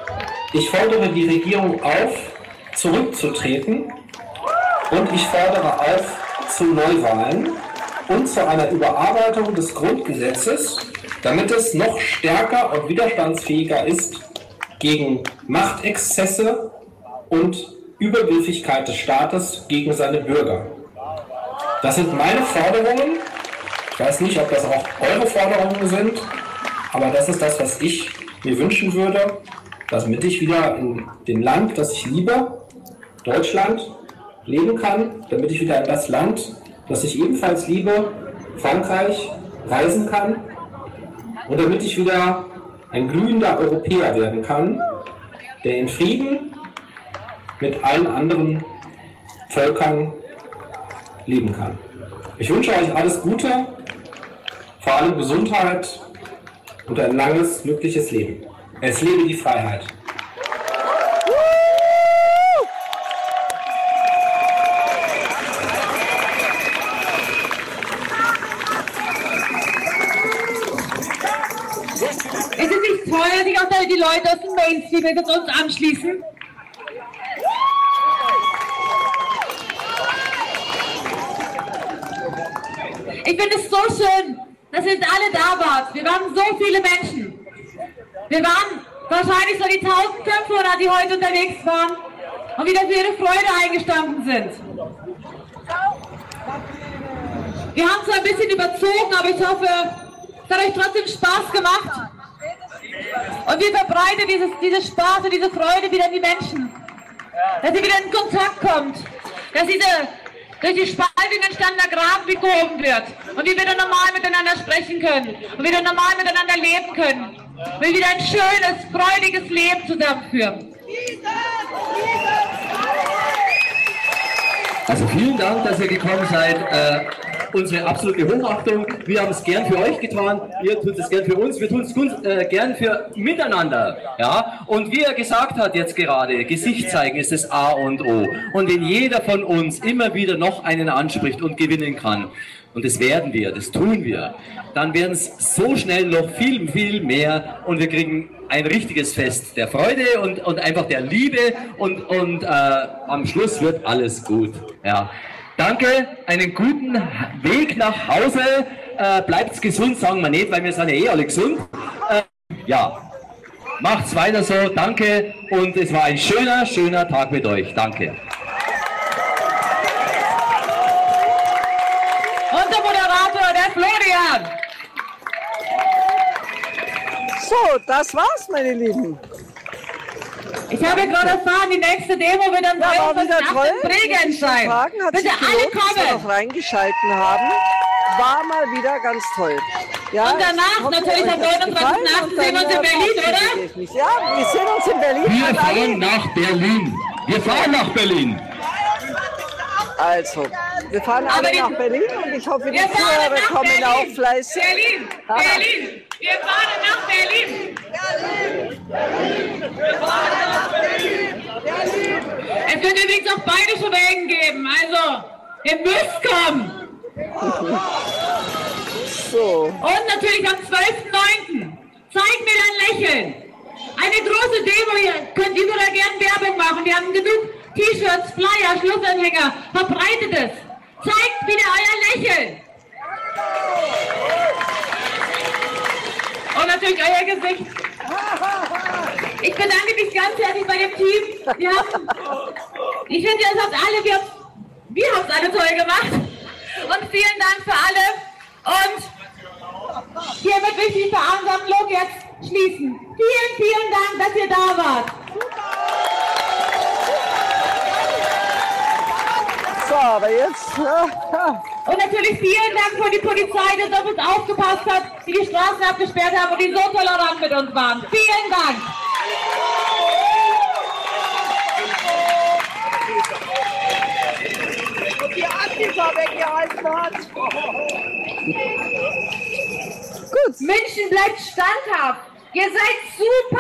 [SPEAKER 11] Ich fordere die Regierung auf, zurückzutreten, und ich fordere auf zu Neuwahlen und zu einer Überarbeitung des Grundgesetzes, damit es noch stärker und widerstandsfähiger ist gegen Machtexzesse und Übergriffigkeit des Staates gegen seine Bürger. Das sind meine Forderungen. Ich weiß nicht, ob das auch eure Forderungen sind, aber das ist das, was ich mir wünschen würde, damit ich wieder in dem Land, das ich liebe, Deutschland, leben kann, damit ich wieder in das Land, das ich ebenfalls liebe, Frankreich, reisen kann und damit ich wieder ein glühender Europäer werden kann, der in Frieden mit allen anderen Völkern leben kann. Ich wünsche euch alles Gute, vor allem Gesundheit und ein langes, glückliches Leben. Es lebe die Freiheit.
[SPEAKER 10] Ist es nicht toll, dass sich auch die Leute aus dem Mainstream jetzt uns anschließen? Ich finde es so schön, dass ihr jetzt alle da wart. Wir waren so viele Menschen. Wir waren wahrscheinlich so die 1500, die heute unterwegs waren und wieder für ihre Freude eingestanden sind. Wir haben zwar ein bisschen überzogen, aber ich hoffe, es hat euch trotzdem Spaß gemacht. Und wir verbreiten dieses Spaß und diese Freude wieder an die Menschen. Dass ihr wieder in Kontakt kommt. Dass durch die Spaltung entstandener Graben behoben wird. Und wir wieder normal miteinander sprechen können. Und wieder normal miteinander leben können. Wir wieder ein schönes, freudiges Leben zusammenführen.
[SPEAKER 8] Also vielen Dank, dass ihr gekommen seid. Unsere absolute Hochachtung. Wir haben es gern für euch getan. Ihr tut es gern für uns. Wir tun es gern für miteinander. Ja? Und wie er gesagt hat jetzt gerade, Gesicht zeigen ist das A und O. Und wenn jeder von uns immer wieder noch einen anspricht und gewinnen kann, und das werden wir, das tun wir, dann werden es so schnell noch viel, viel mehr und wir kriegen ein richtiges Fest der Freude und einfach der Liebe und am Schluss wird alles gut. Ja. Danke, einen guten Weg nach Hause. Bleibt's gesund, sagen wir nicht, weil wir sind ja eh alle gesund. Ja, macht's weiter so, danke. Und es war ein schöner, schöner Tag mit euch. Danke.
[SPEAKER 10] Unser Moderator, der Florian.
[SPEAKER 3] So, das war's, meine Lieben.
[SPEAKER 10] Ich habe gerade erfahren, die nächste Demo wird am 23. Bregenz sein. Bitte alle kommen.
[SPEAKER 3] Noch reingeschalten haben. War mal wieder ganz toll. Ja,
[SPEAKER 10] und danach natürlich am 29.8. sehen wir uns in Berlin, oder?
[SPEAKER 3] Ja, wir sehen uns in Berlin.
[SPEAKER 8] Wir fahren nach Berlin. Wir fahren nach Berlin.
[SPEAKER 3] Also, wir fahren alle nach Berlin und ich hoffe, die Zuhörer kommen auch fleißig.
[SPEAKER 10] Berlin, Berlin, wir fahren nach Berlin. Wir fahren nach Berlin. Es wird übrigens auch bayerische Wegen geben, also ihr müsst kommen.
[SPEAKER 3] So.
[SPEAKER 10] Und natürlich am 12.9. Zeig mir dein Lächeln. Eine große Demo, ihr könnt überall gerne Werbung machen. Wir haben genug T-Shirts, Flyer, Schlussanhänger. Verbreitet es. Zeigt wieder euer Lächeln. Und natürlich euer Gesicht. Ich bedanke mich ganz herzlich bei dem Team. Ich finde, ihr habt alle, wir haben es alle toll gemacht. Und vielen Dank für alle. Und hiermit möchte ich die Versammlung jetzt schließen. Vielen, vielen Dank, dass ihr da wart.
[SPEAKER 3] So, aber jetzt...
[SPEAKER 10] Und natürlich vielen Dank für die Polizei, die auf uns aufgepasst hat, die die Straßen abgesperrt haben und die so tolerant mit uns waren. Vielen Dank.
[SPEAKER 3] Die Antifa weggehalten hat. Gut.
[SPEAKER 10] München bleibt standhaft. Ihr seid super.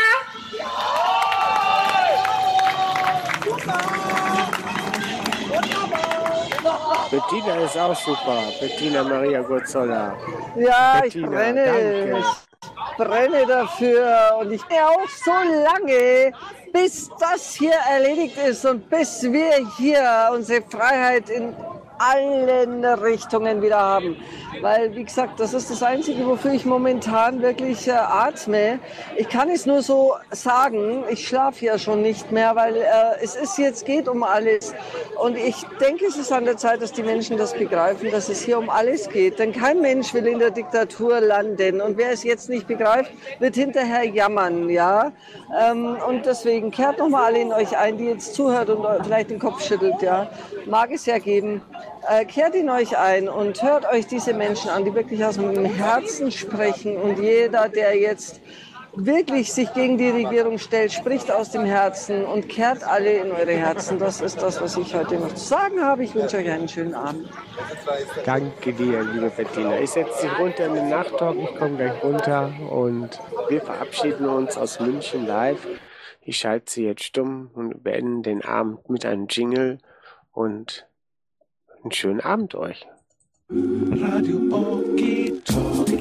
[SPEAKER 2] Bettina ist auch super. Bettina Maria Gozzola.
[SPEAKER 3] Ja,
[SPEAKER 2] Bettina,
[SPEAKER 3] ich brenne.
[SPEAKER 2] danke.
[SPEAKER 3] brenne dafür und ich bin auch so lange, bis das hier erledigt ist und bis wir hier unsere Freiheit in allen Richtungen wieder haben. Weil, wie gesagt, das ist das Einzige, wofür ich momentan wirklich atme. Ich kann es nur so sagen, ich schlafe ja schon nicht mehr, weil es ist jetzt, geht um alles. Und ich denke, es ist an der Zeit, dass die Menschen das begreifen, dass es hier um alles geht. Denn kein Mensch will in der Diktatur landen. Und wer es jetzt nicht begreift, wird hinterher jammern, ja. Und deswegen kehrt nochmal alle in euch ein, die jetzt zuhört und vielleicht den Kopf schüttelt, ja. Mag es ja geben. Kehrt in euch ein und hört euch diese Menschen an, die wirklich aus dem Herzen sprechen. Und jeder, der jetzt wirklich sich gegen die Regierung stellt, spricht aus dem Herzen und kehrt alle in eure Herzen. Das ist das, was ich heute noch zu sagen habe. Ich wünsche euch einen schönen Abend.
[SPEAKER 2] Danke dir, liebe Bettina. Ich setze dich runter in den Nachttalk, ich komme gleich runter und wir verabschieden uns aus München live. Ich schalte sie jetzt stumm und beende den Abend mit einem Jingle und einen schönen Abend euch.
[SPEAKER 1] Radio Okie Talk.